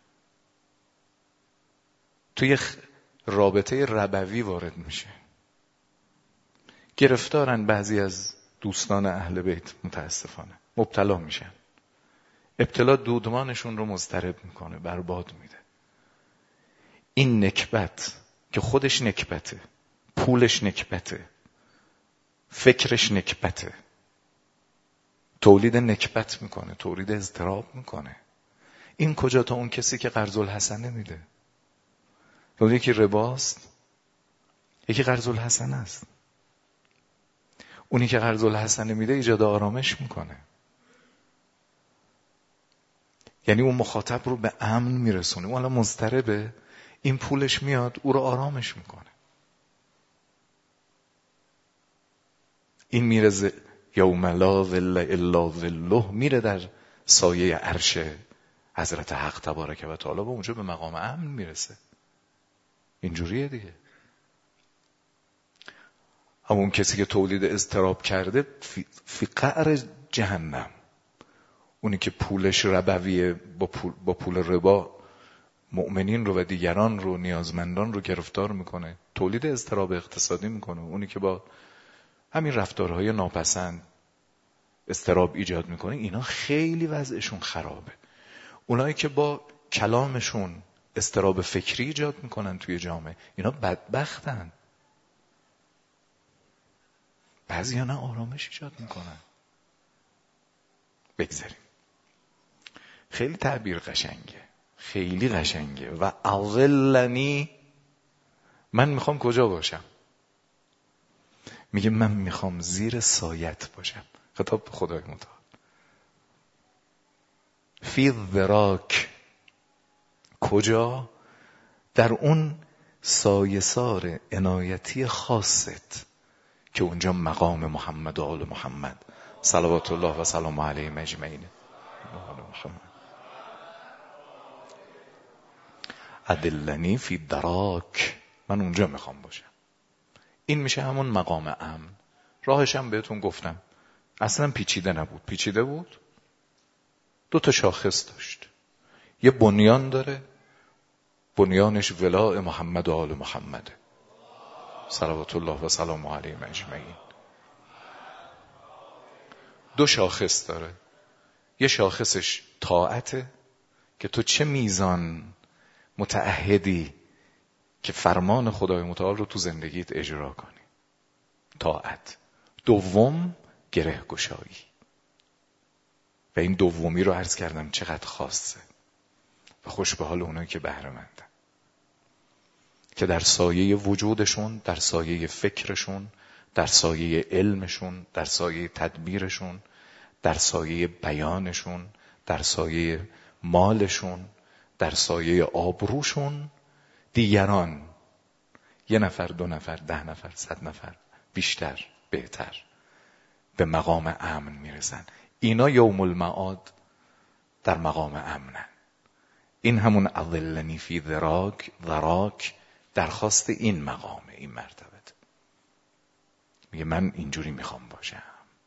توی رابطه ربوی وارد میشه. گرفتارن بعضی از دوستان اهل بیت، متاسفانه مبتلا میشن. ابتلا دودمانشون رو مضطرب میکنه، برباد میده. این نکبت که خودش نکبته، پولش نکبته، فکرش نکبته، تولید نکبت میکنه، تولید اضطراب میکنه. این کجا تا اون کسی که قرض الحسنه میده. اون یکی رباست، یکی قرض الحسنه است. اونی که قرض الحسنه میده ایجاد آرامش میکنه، یعنی اون مخاطب رو به امن میرسونه. اون الان مضطربه، این پولش میاد او رو آرامش میکنه. این میره یوم لا ظل الا ظله، میره در سایه عرش حضرت حق تبارک و تعالی، به اونجا به مقام امن میرسه. اینجوریه دیگه. همون کسی که تولید اضطراب کرده فی قعر جهنم، اونی که پولش ربویه، با پول ربا مؤمنین رو و دیگران رو، نیازمندان رو گرفتار میکنه، تولید اضطراب اقتصادی میکنه. اونی که با همین رفتارهای ناپسند اضطراب ایجاد میکنه، اینا خیلی وضعشون خرابه. اونایی که با کلامشون اضطراب فکری ایجاد میکنن توی جامعه، اینا بدبختن. بعضی ها نه آرامش ایجاد میکنن. بگذاریم. خیلی تعبیر قشنگه، خیلی قشنگه. و اظلنی، من میخوام کجا باشم؟ میگه من میخوام زیر سایت باشم. خطاب به خدای متعال. فی الذراک، کجا؟ در اون سایه‌سار عنایتی خاصت که اونجا مقام محمد و آل محمد صلوات الله و سلام علیهم اجمعین. ادلنی فی دراک، من اونجا میخوام باشم. این میشه همون مقام امن. راهش هم بهتون گفتم، اصلا پیچیده نبود. پیچیده بود، 2 شاخص داشت. یه بنیان داره، بنیانش ولاء محمد و آل محمده صلوات الله و سلام علیهم اجمعین. 2 شاخص داره. یه شاخصش طاعته که تو چه میزان متعهدی که فرمان خدای متعال رو تو زندگیت اجرا کنی، طاعت. دوم گره گشایی، و این دومی رو عرض کردم چقدر خاصه و خوش به حال اونایی که بهره مندن، که در سایه وجودشون، در سایه فکرشون، در سایه علمشون، در سایه تدبیرشون، در سایه بیانشون، در سایه مالشون، در سایه آبروشون، دیگران 1 نفر 2 نفر 10 نفر 100 نفر بیشتر بهتر به مقام امن میرسن. اینا یوم المعاد در مقام امنن. این همون اظلنی فی ذراک درخواست این مقامه، این مرتبه. میگه من اینجوری میخوام باشم.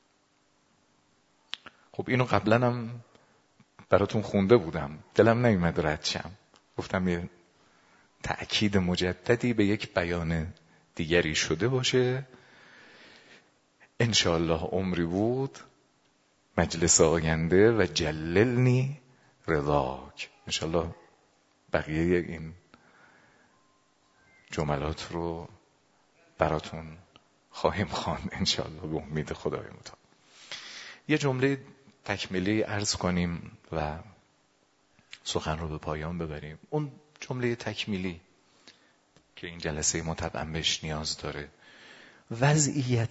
خب اینو قبلا هم براتون خونده بودم، دلم نیومد رد شم، گفتم یه تأکید مجددی به یک بیان دیگری شده باشه. انشاءالله عمری بود مجلس آینده و جللنی رضاک، انشاءالله بقیه این جملات رو براتون خواهیم خواند انشاءالله به امید خدای متعال. یه جمله تکمیلی عرض کنیم و سخن رو به پایان ببریم. اون جمله تکمیلی که این جلسه ما طبعا بهش نیاز داره، وضعیت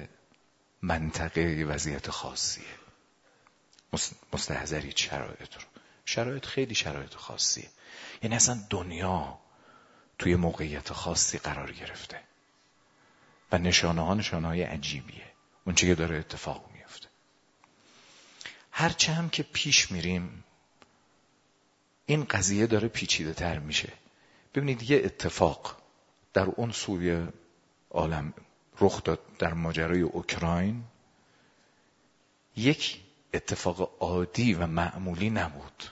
منطقه وضعیت خاصیه. مستحضرید شرایط رو. شرایط خیلی شرایط خاصیه، یعنی اصلا دنیا توی موقعیت خاصی قرار گرفته و نشانه‌های عجیبیه، اون چیزی که داره اتفاق میفته. هرچه هم که پیش میریم این قضیه داره پیچیده تر میشه. ببینید یه اتفاق در اون سوی عالم رخ داد در ماجرای اوکراین، یک اتفاق عادی و معمولی نبود.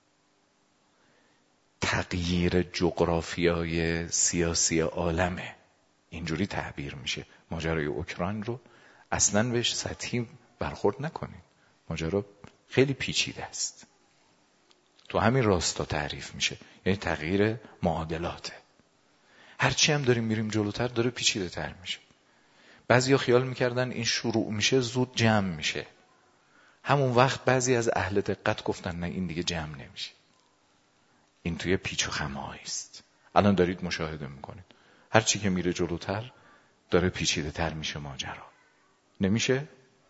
تغییر جغرافیای سیاسی عالمه، اینجوری تعبیر میشه. ماجرای اوکراین رو اصلاً بهش سطحی برخورد نکنید، ماجرا خیلی پیچیده است. تو همین راستا تعریف میشه، یعنی تغییر معادلاته. هرچی هم داریم میریم جلوتر داره پیچیده تر میشه. بعضیا خیال میکردن این شروع میشه زود جمع میشه، همون وقت بعضی از اهل دقت گفتن نه این دیگه جمع نمیشه، این توی پیچ و خم‌هایی است. الان دارید مشاهده میکنید هرچی که میره جلوتر داره پیچیده تر میشه، ماجرا نمیشه،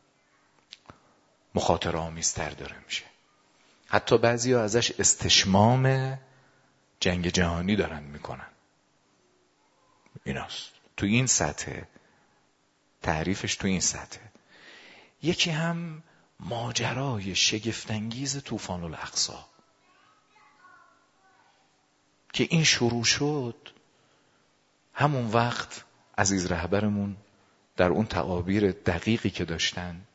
مخاطره آمیزتر داره میشه. حتی بعضیا ازش استشمام جنگ جهانی دارن میکنن. ایناست تو این سطح تعریفش، تو این سطح. یکی هم ماجرای شگفت‌انگیز طوفان الاقصی که این شروع شد، همون وقت عزیز رهبرمون در اون تعابیر دقیقی که داشتن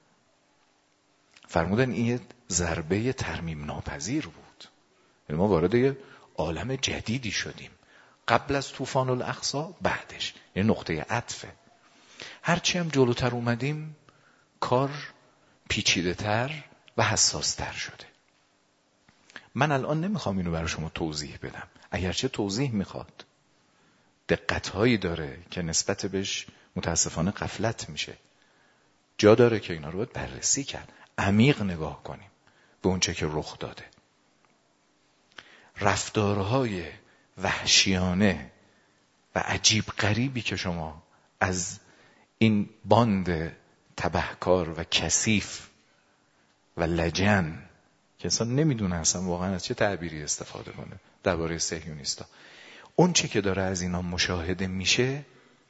فرمودن این یه ضربه ترمیم ناپذیر بود. یعنی ما وارد یه عالم جدیدی شدیم، قبل از طوفان الاقصی، بعدش، یعنی نقطه عطفه. هرچی هم جلوتر اومدیم کار پیچیده تر و حساس تر شده. من الان نمیخوام اینو برای شما توضیح بدم، اگرچه توضیح میخواد، دقتهایی داره که نسبت بهش متاسفانه غفلت میشه، جا داره که اینا رو باید بررسی کرد، عمیق نگاه کنیم به اون چه که رخ داده. رفتارهای وحشیانه و عجیب غریبی که شما از این باند تبهکار و کثیف و لجن که انسان نمیدونه اصلا واقعا از چه تعبیری استفاده کنه درباره صهیونیستا، اون چه که داره از اینا مشاهده میشه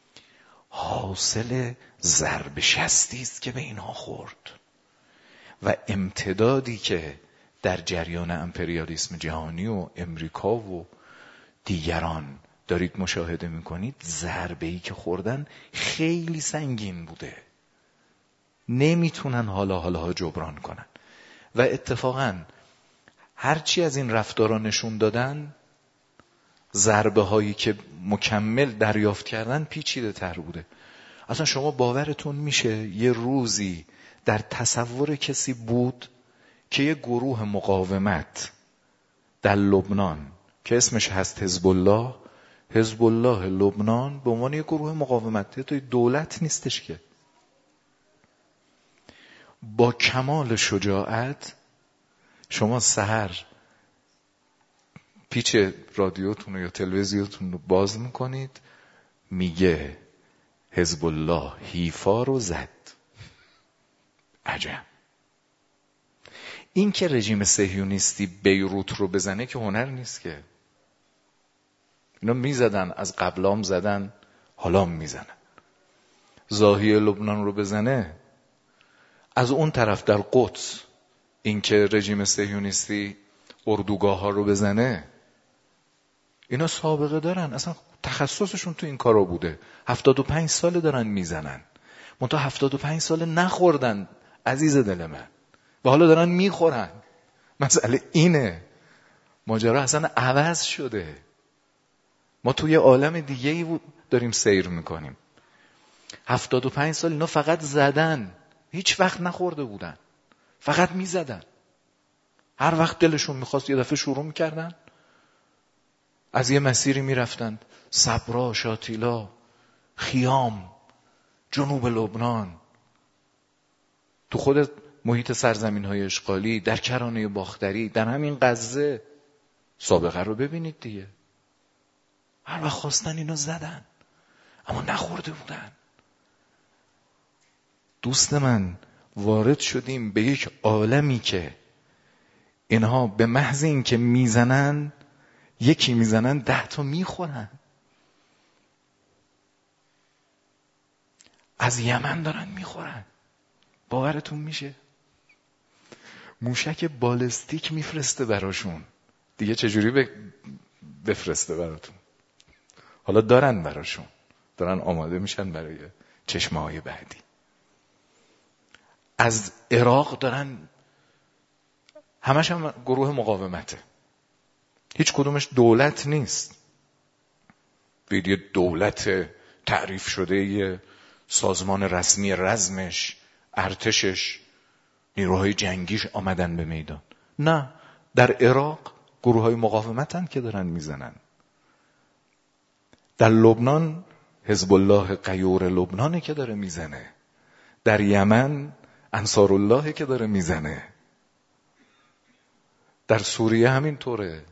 حاصل ضرب شستی است که به اینها خورد و امتدادی که در جریان امپریالیسم جهانی و امریکا و دیگران دارید مشاهده میکنید ضربه‌ای که خوردن خیلی سنگین بوده، نمیتونن حالا جبران کنن. و اتفاقاً هرچی از این رفتارا نشون دادن، ضربه هایی که مکمل دریافت کردن پیچیده تر بوده. اصلا شما باورتون میشه یه روزی در تصور کسی بود که یه گروه مقاومت در لبنان که اسمش هست حزب الله لبنان به عنوان یه گروه مقاومت، تو دولت نیستش که، با کمال شجاعت شما سحر پیچ رادیوتون یا تلویزیونتون رو باز میکنید، میگه حزب الله حیفا رو زد. عجب. این که رژیم صهیونیستی بیروت رو بزنه که هنر نیست که، اینا میزدن، از قبلام زدن، حالا میزنن. ضاحیه لبنان رو بزنه، از اون طرف در قدس این که رژیم صهیونیستی اردوگاه ها رو بزنه، اینا سابقه دارن، اصلا تخصصشون تو این کارا بوده. 75 ساله دارن میزنن، منتها 75 ساله نخوردن عزیز دل من، و حالا دارن میخورن. مسئله اینه، ماجرا اصلا عوض شده. ما توی عالم دیگه‌ای داریم سیر میکنیم. 75 سال اینا فقط زدن، هیچ وقت نخورده بودن، فقط میزدن. هر وقت دلشون میخواست یه دفعه شروع میکردن، از یه مسیری میرفتن، صبرا، شاتیلا، خیام، جنوب لبنان، تو خود محیط سرزمین‌های اشغالی، در کرانه باختری، در همین غزه. سابقه رو ببینید دیگه. هر وقت خواستن اینا زدن، اما نخورده بودن. دوست من، وارد شدیم به یک عالمی که اینها به محض این که میزنن، یکی میزنن 10 تا میخورن. از یمن دارن میخورن، باورتون میشه؟ موشک بالستیک میفرسته براشون، دیگه چجوری بفرسته براتون؟ حالا دارن براشون، دارن آماده میشن برای چشمه‌های بعدی. از عراق دارن، همش هم گروه مقاومته، هیچ کدومش دولت نیست. بید یه دولت تعریف شده، یه سازمان رسمی، رزمش، ارتشش، نیروهای جنگیش آمدن به میدان. نه، در عراق گروه های مقاومتن که دارن میزنن. در لبنان حزب الله غیور لبنانه که داره میزنه. در یمن انصار الله که داره میزنه. در سوریه همین طوره.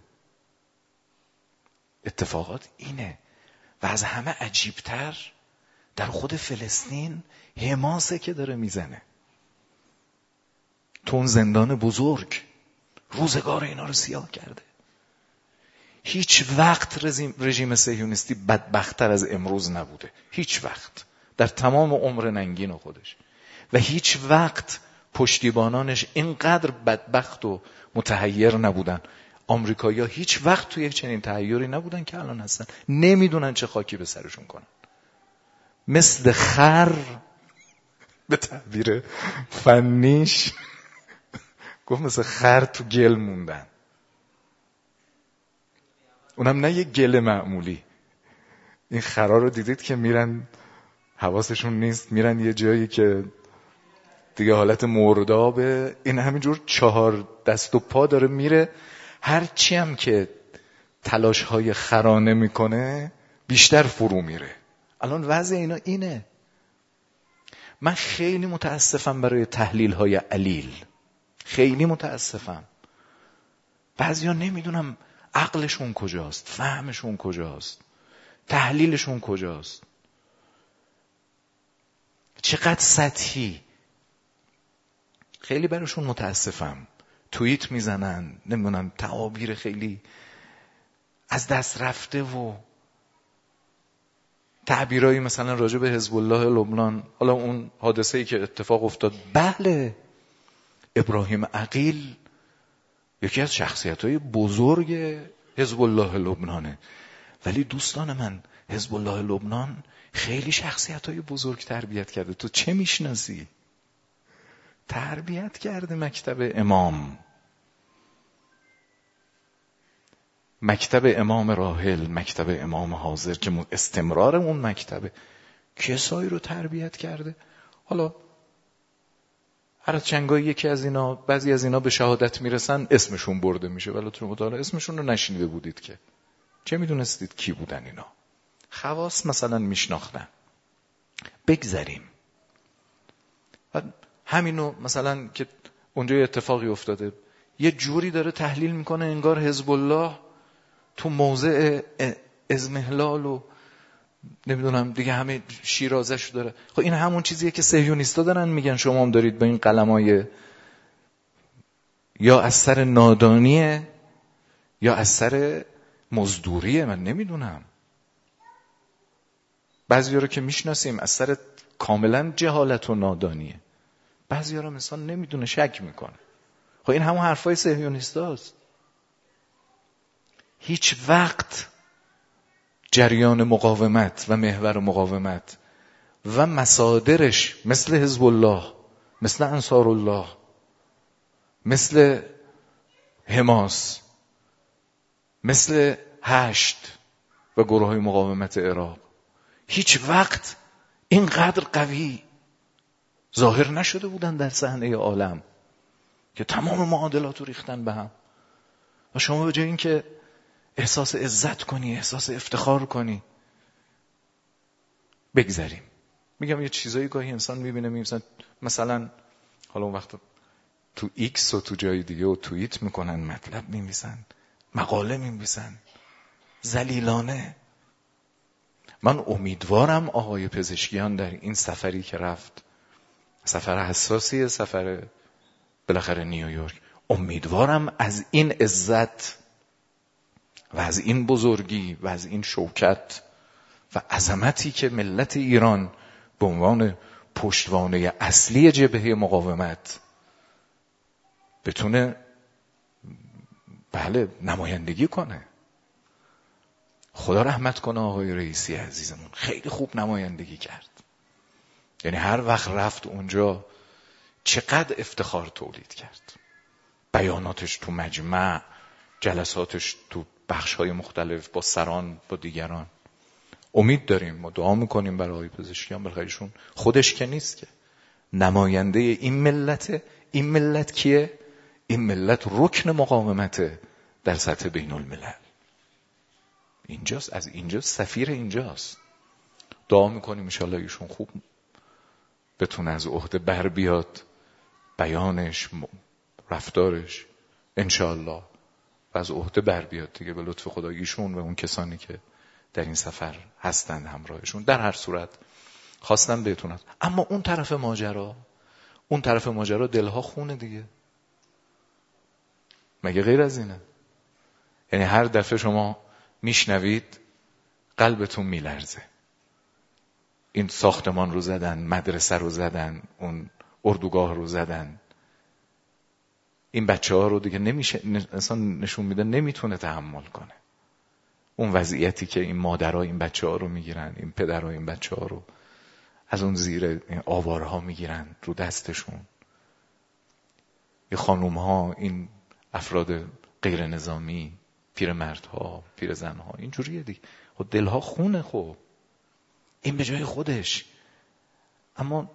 اتفاقات اینه. و از همه عجیبتر در خود فلسطین حماسه که داره میزنه. تو اون زندان بزرگ روزگار اینا رو سیاه کرده. هیچ وقت رژیم صهیونیستی بدبخت‌تر از امروز نبوده، هیچ وقت، در تمام عمر ننگین خودش. و هیچ وقت پشتیبانانش اینقدر بدبخت و متحیر نبودن. آمریکایی‌ها هیچ وقت توی چنین تحیری نبودن که الان هستن. نمیدونن چه خاکی به سرشون کنن. مثل خر، به تعبیر فنیش گفت مثل خر تو گل موندن. اونم نه یه گل معمولی. این خرا رو دیدید که میرن، حواسشون نیست، میرن یه جایی که دیگه حالت مردابه، این همینجور 4 دست و پا داره میره. هرچی هم که تلاش‌های خرانه میکنه بیشتر فرو میره. الان وضع اینا اینه. من خیلی متاسفم برای تحلیل‌های علیل، خیلی متاسفم. بعضیا نمیدونم عقلشون کجاست، فهمشون کجاست، تحلیلشون کجاست، چقدر سطحی. خیلی براشون متاسفم. توییت میزنن، نمیدونم تعابیر خیلی از دست رفته و تعبیرایی مثلا راجع به حزب الله لبنان. حالا اون حادثه‌ای که اتفاق افتاد، بله، ابراهیم عقیل یکی از شخصیت‌های بزرگ حزب الله لبنانه. ولی دوستان من، حزب الله لبنان خیلی شخصیت‌های بزرگ تربیت کرده. تو چه میشناسی؟ تربیت کرده مکتب امام، مکتب امام راحل، مکتب امام حاضر که استمرار اون مکتبه، کسایی رو تربیت کرده. حالا هر چنگایی یکی از اینا، بعضی از اینا به شهادت میرسن اسمشون برده میشه، ولی تو مطالعه اسمشون رو نشنیده بودید که، چه میدونستید کی بودن اینا؟ خواص مثلا میشناختن. بگذریم و همینو مثلا که اونجا اتفاقی افتاده، یه جوری داره تحلیل میکنه انگار حزب الله تو موضع اضمحلال و نمیدونم دیگه همه شیرازه‌شو داره. خب این همون چیزیه که صهیونیستا دارن میگن شما هم دارید با این قلمای، یا از سر نادانیه یا از سر مزدوریه، من نمیدونم. بعضی‌ها رو که میشناسیم از سر کاملا جهالت و نادانیه، بعضی‌ها رو مثلا نمیدونه، شک میکنه. خب این همون حرفای صهیونیستاست. هیچ وقت جریان مقاومت و محور مقاومت و مصادرش مثل حزب الله، مثل انصار الله، مثل حماس، مثل هشت و گروه های مقاومت عراق، هیچ وقت اینقدر قوی ظاهر نشده بودن در صحنه عالم که تمام معادلات رو ریختن به هم. و شما به جای این که احساس عزت کنی، احساس افتخار کنی، بگذریم. میگم یه چیزایی گاهی انسان میبینه مثلا حالا اون وقت تو ایکس و تو جای دیگه و توییت میکنن، مطلب میمیسن، مقاله میمیسن ذلیلانه. من امیدوارم آقای پزشکیان در این سفری که رفت، سفر حساسیه، سفر بالاخره نیویورک، امیدوارم از این عزت و از این بزرگی و از این شوکت و عظمتی که ملت ایران به عنوان پشتوانه اصلی جبهه مقاومت بتونه نمایندگی کنه. خدا رحمت کنه آقای رئیسی عزیزمون، خیلی خوب نمایندگی کرد. یعنی هر وقت رفت اونجا چقدر افتخار تولید کرد. بیاناتش تو مجمع، جلساتش تو بخش‌های مختلف با سران، با دیگران. امید داریم، ما دعا میکنیم برای آقای پزشکیان، بالاخره ایشون خودش که نیست که نماینده این ملت. این ملت کیه؟ این ملت رکن مقاومته در سطح بین الملل. اینجاست، از اینجا سفیر اینجاست. دعا میکنیم انشالله ایشون خوب بتونه از عهده بر بیاد، بیانش، رفتارش انشالله از عهده بر بیاد دیگه، به لطف خدا ایشون و اون کسانی که در این سفر هستند همراهشون. در هر صورت خواستم بهتون اما اون طرف ماجرا دلها خونه دیگه، مگه غیر از اینه؟ یعنی هر دفعه شما میشنوید قلبتون میلرزه. این ساختمان رو زدن، مدرسه رو زدن، اون اردوگاه رو زدن. این بچه ها رو دیگه نمیشه، انسان نشون میده نمیتونه تحمل کنه اون وضعیتی که این مادرها این بچه ها رو میگیرن، این پدرها این بچه ها رو از اون زیر این آوارها میگیرن رو دستشون، این خانوم ها، این افراد غیر نظامی، پیرمردها، پیرزنها، اینجوریه دیگه. خب دلها خونه. خب این به جای خودش، اما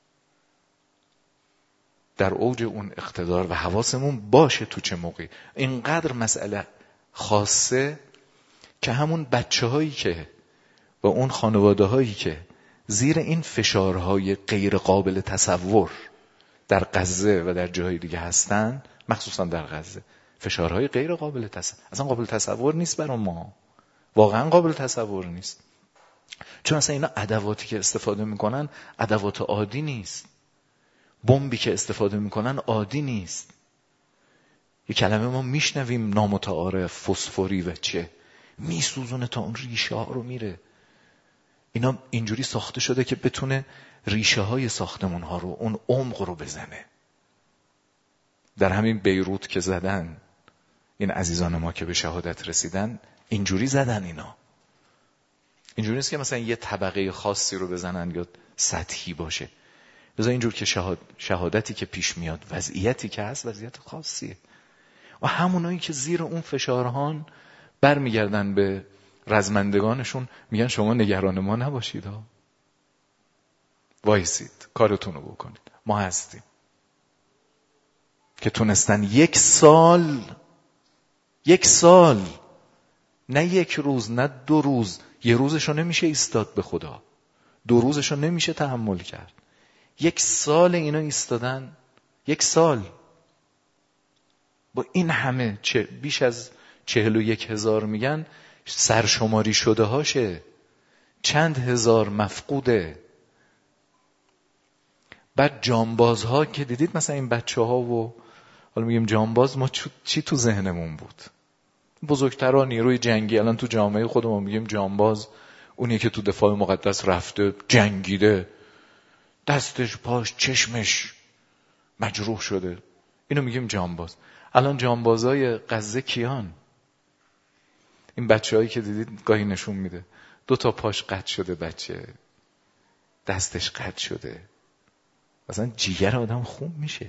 در اوج اون اقتدار و حواسمون باشه تو چه موقعی. اینقدر مسئله خاصه که همون بچه هایی که و اون خانواده هایی که زیر این فشارهای غیر قابل تصور در غزه و در جاهای دیگه هستن، مخصوصا در غزه، فشارهای غیر قابل تصور، اصلا قابل تصور نیست برای ما، واقعا قابل تصور نیست. چون اصلا اینا ادواتی که استفاده میکنن ادوات عادی نیست، بمبی که استفاده میکنن عادی نیست. یه کلمه ما میشنویم نامتعارف، فسفوری و چه، میسوزونه تا اون ریشه ها رو میره. اینا اینجوری ساخته شده که بتونه ریشه های ساختمون ها رو، اون عمق رو بزنه. در همین بیروت که زدن، این عزیزان ما که به شهادت رسیدن اینجوری زدن. اینا اینجوری نیست که مثلا یه طبقه خاصی رو بزنن یا سطحی باشه. بذار اینجور که شهادتی که پیش میاد، وضعیتی که هست وضعیت خاصیه و همونایی که زیر اون فشارهان برمیگردن به رزمندگانشون میگن شما نگران ما نباشید ها، وایسید کارتون رو بکنید، ما هستیم. که تونستن یک سال نه یک روز نه 2 روز، یه روزشو نمیشه ایستاد به خدا، 2 روزشو نمیشه تحمل کرد، 1 سال اینا ایستادن. 1 سال با این همه بیش از 41,000 میگن سرشماری شده هاشه، چند هزار مفقوده. بعد جانبازها که دیدید مثلا این بچه ها و حالا میگیم جانباز، ما چی تو ذهنمون بود؟ بزرگترها نیروی جنگی. الان تو جامعه خودمون میگیم جانباز اونی که تو دفاع مقدس رفته جنگیده، دستش پاش چشمش مجروح شده، اینو میگیم جانباز. الان جانبازای غزه کیان؟ این بچه‌هایی که دیدید گاهی نشون میده 2 تا پاش قطع شده، بچه دستش قطع شده، مثلا جیگر آدم خون میشه.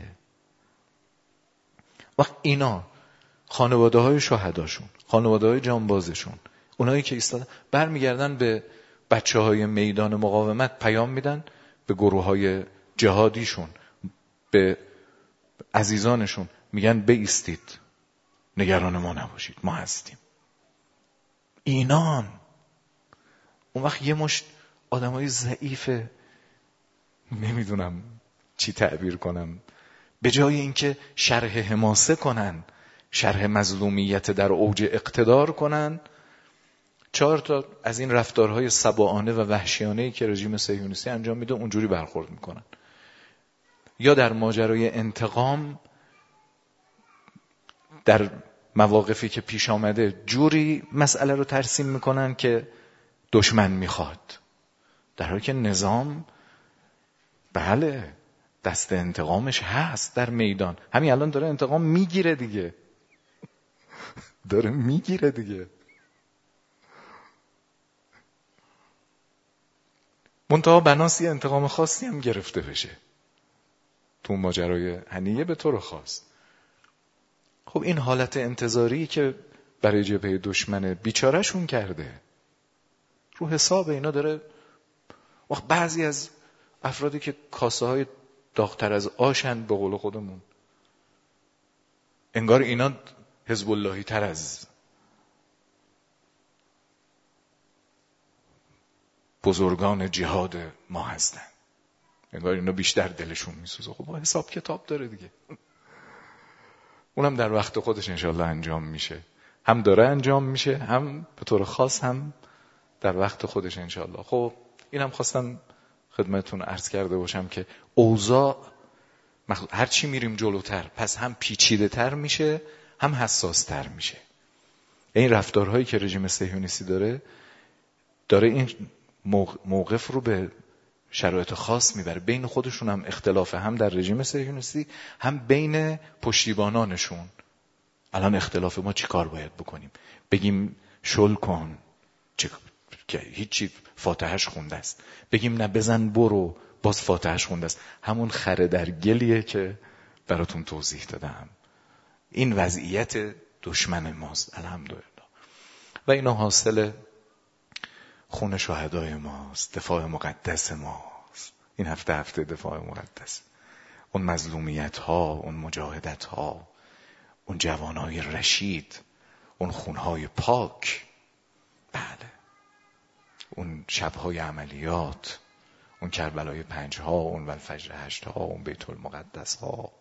وقت اینا خانواده‌های شهداشون، خانواده‌های جانبازشون، اونایی که ایستادن برمیگردن به بچه‌های میدان مقاومت پیام میدن، به گروه‌های جهادیشون، به عزیزانشون میگن بایستید، نگران ما نباشید، ما هستیم. اینان اون وقت یه مشت آدمای ضعیف، نمیدونم چی تعبیر کنم، به جای اینکه شرح حماسه کنن، شرح مظلومیت در اوج اقتدار کنن، 4 تا از این رفتارهای سباعانه و وحشیانه‌ای که رژیم صهیونیستی انجام میده اونجوری برخورد میکنن. یا در ماجرای انتقام، در مواقفی که پیش آمده جوری مسئله رو ترسیم میکنن که دشمن میخواد، در حالی که نظام بله دست انتقامش هست در میدان. همین الان داره انتقام میگیره دیگه، داره میگیره دیگه. منتها بناسی انتقام خاصی هم گرفته بشه تو ماجرای هنیه به طور خاص. خب این حالت انتظاری که برای جبهه دشمن بیچارهشون کرده رو حساب اینا داره. وقت بعضی از افرادی که کاسه های داغ‌تر از آشن به قول خودمون، انگار اینا حزب اللهی تر از بزرگان جهاد ما هستن، انگار اینا بیشتر دلشون میسوزه. خب با حساب کتاب داره دیگه، اونم در وقت خودش انشالله انجام میشه، هم داره انجام میشه، هم به طور خاص هم در وقت خودش انشالله. خب اینم خواستم خدمتتون عرض کرده باشم که اوضاع هر چی میریم جلوتر پس هم پیچیده تر میشه، هم حساس تر میشه. این رفتارهایی که رژیم صهیونیستی داره این موقف رو به شرایط خاص میبره. بین خودشون هم اختلاف، هم در رژیم صهیونیستی هم بین پشتیبانانشون. الان اختلاف ما چی کار باید بکنیم؟ بگیم شل کن که هیچی فاتحهش خونده است، بگیم نه بزن برو باز فاتحهش خونده است. همون خره در گلیه که براتون توضیح دادم. این وضعیت دشمن ماست الحمدلله و اینا حاصل خون شهدای ماست، دفاع مقدس ماست. این هفته دفاع مقدس، اون مظلومیت ها، اون مجاهدت ها، اون جوانای رشید، اون خونهای پاک، بله، اون شبهای عملیات، اون کربلای 5 ها، اون والفجر 8 ها، اون بیت المقدس ها،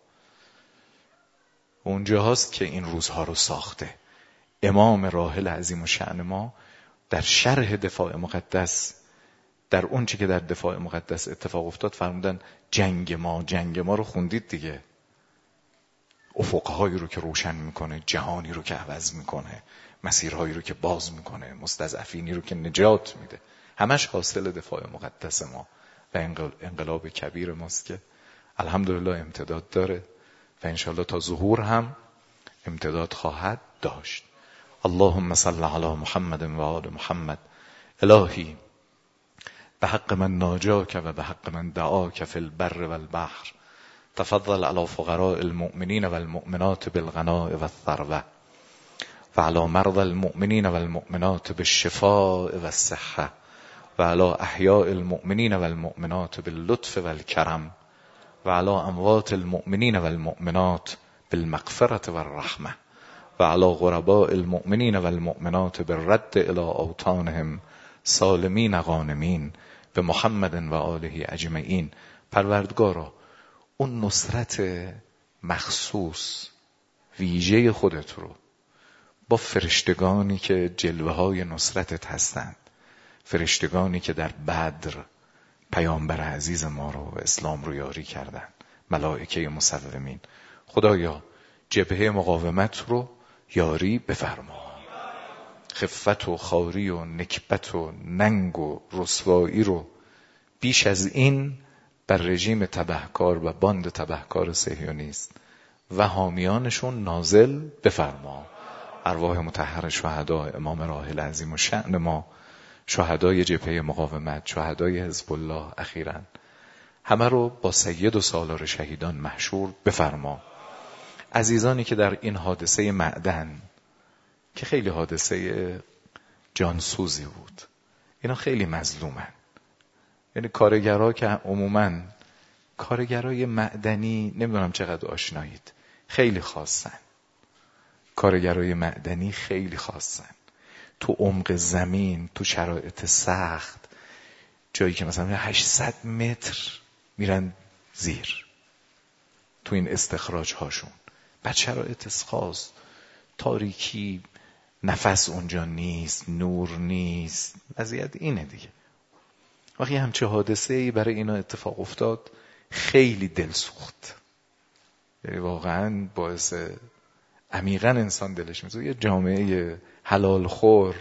اونجا هاست که این روزها رو ساخته. امام راحل عظیم الشأن ما در شرح دفاع مقدس، در اون چی که در دفاع مقدس اتفاق افتاد فرمودن جنگ ما رو خوندید دیگه. افقهایی رو که روشن میکنه، جهانی رو که عوض میکنه، مسیرهایی رو که باز میکنه، مستضعفینی رو که نجات میده، همش حاصل دفاع مقدس ما و انقلاب کبیر ماست که الحمدلله امتداد داره و انشالله تا ظهور هم امتداد خواهد داشت. اللهم صل علی محمد و آل محمد. الهی به حق من ناجاک و به حق من دعاک فی البر و البحر تفضل علی فقراء المؤمنین و المؤمنات بالغناء و الثروة و علی مرضى المؤمنین و المؤمنات بالشفاء و الصحة و علی احیاء المؤمنین و المؤمنات باللطف و الکرم و علی اموات المؤمنین و المؤمنات بالمغفرة و الرحمة و علی غرباء المؤمنین و المؤمنات بالرد الى اوطانهم سالمین غانمین به محمد و آله اجمعین. پروردگارا اون نصرت مخصوص ویژه خودت رو با فرشتگانی که جلوه های نصرتت هستند، فرشتگانی که در بدر پیامبر عزیز ما رو و اسلام رو یاری کردن، ملائکه مصومین، خدایا جبهه مقاومت رو یاری بفرما. خفت و خواری و نکبت و ننگ و رسوایی رو بیش از این بر رژیم تبهکار و باند تبهکار صهیونیست و حامیانشون نازل بفرما. ارواح مطهر شهدا، امام راحل عظیم و شأن ما، شهدای جبهه مقاومت، شهدای حزب الله اخیراً، همه رو با سید و سالار شهیدان محشور بفرما. عزیزانی که در این حادثه معدن که خیلی حادثه جانسوزی بود، اینا خیلی مظلومن. یعنی کارگرها که عموماً کارگرای معدنی نمیدونم چقدر آشنایید، خیلی خاصن. کارگرای معدنی خیلی خاصن، تو عمق زمین، تو شرایط سخت، جایی که مثلا 800 متر میرن زیر تو این استخراج هاشون، بعد شرایط خاص، تاریکی، نفس اونجا نیست، نور نیست. وضعیت اینه دیگه. وقتی همچه حادثه‌ای برای اینا اتفاق افتاد خیلی دل سوخت، یعنی واقعا باعث عمیقاً انسان دلش میسوزه. یه جامعه حلال خور،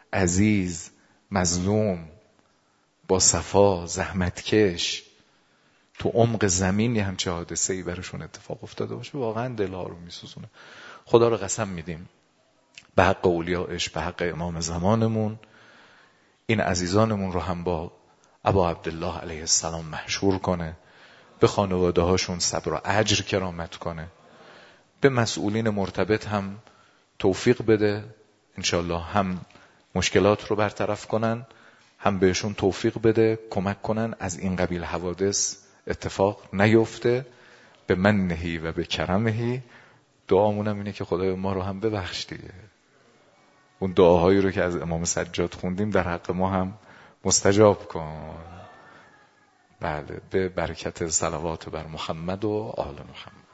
عزیز، مظلوم، با صفا، زحمتکش، تو عمق زمین یه همچه حادثه‌ای براشون اتفاق افتاده باشه، واقعا دلها رو میسوزونه. خدا رو قسم میدیم به حق اولیاءش، به حق امام زمانمون، این عزیزانمون رو هم با ابا عبدالله علیه السلام محشور کنه، به خانواده هاشون صبر و اجر کرامت کنه، به مسئولین مرتبط هم توفیق بده انشالله، هم مشکلات رو برطرف کنن، هم بهشون توفیق بده کمک کنن از این قبیل حوادث اتفاق نیفته. به منهی و به کرمهی. دعامونم اینه که خدای ما رو هم ببخش دیگه، اون دعاهایی رو که از امام سجاد خوندیم در حق ما هم مستجاب کن. بله، به برکت صلوات بر محمد و آل محمد.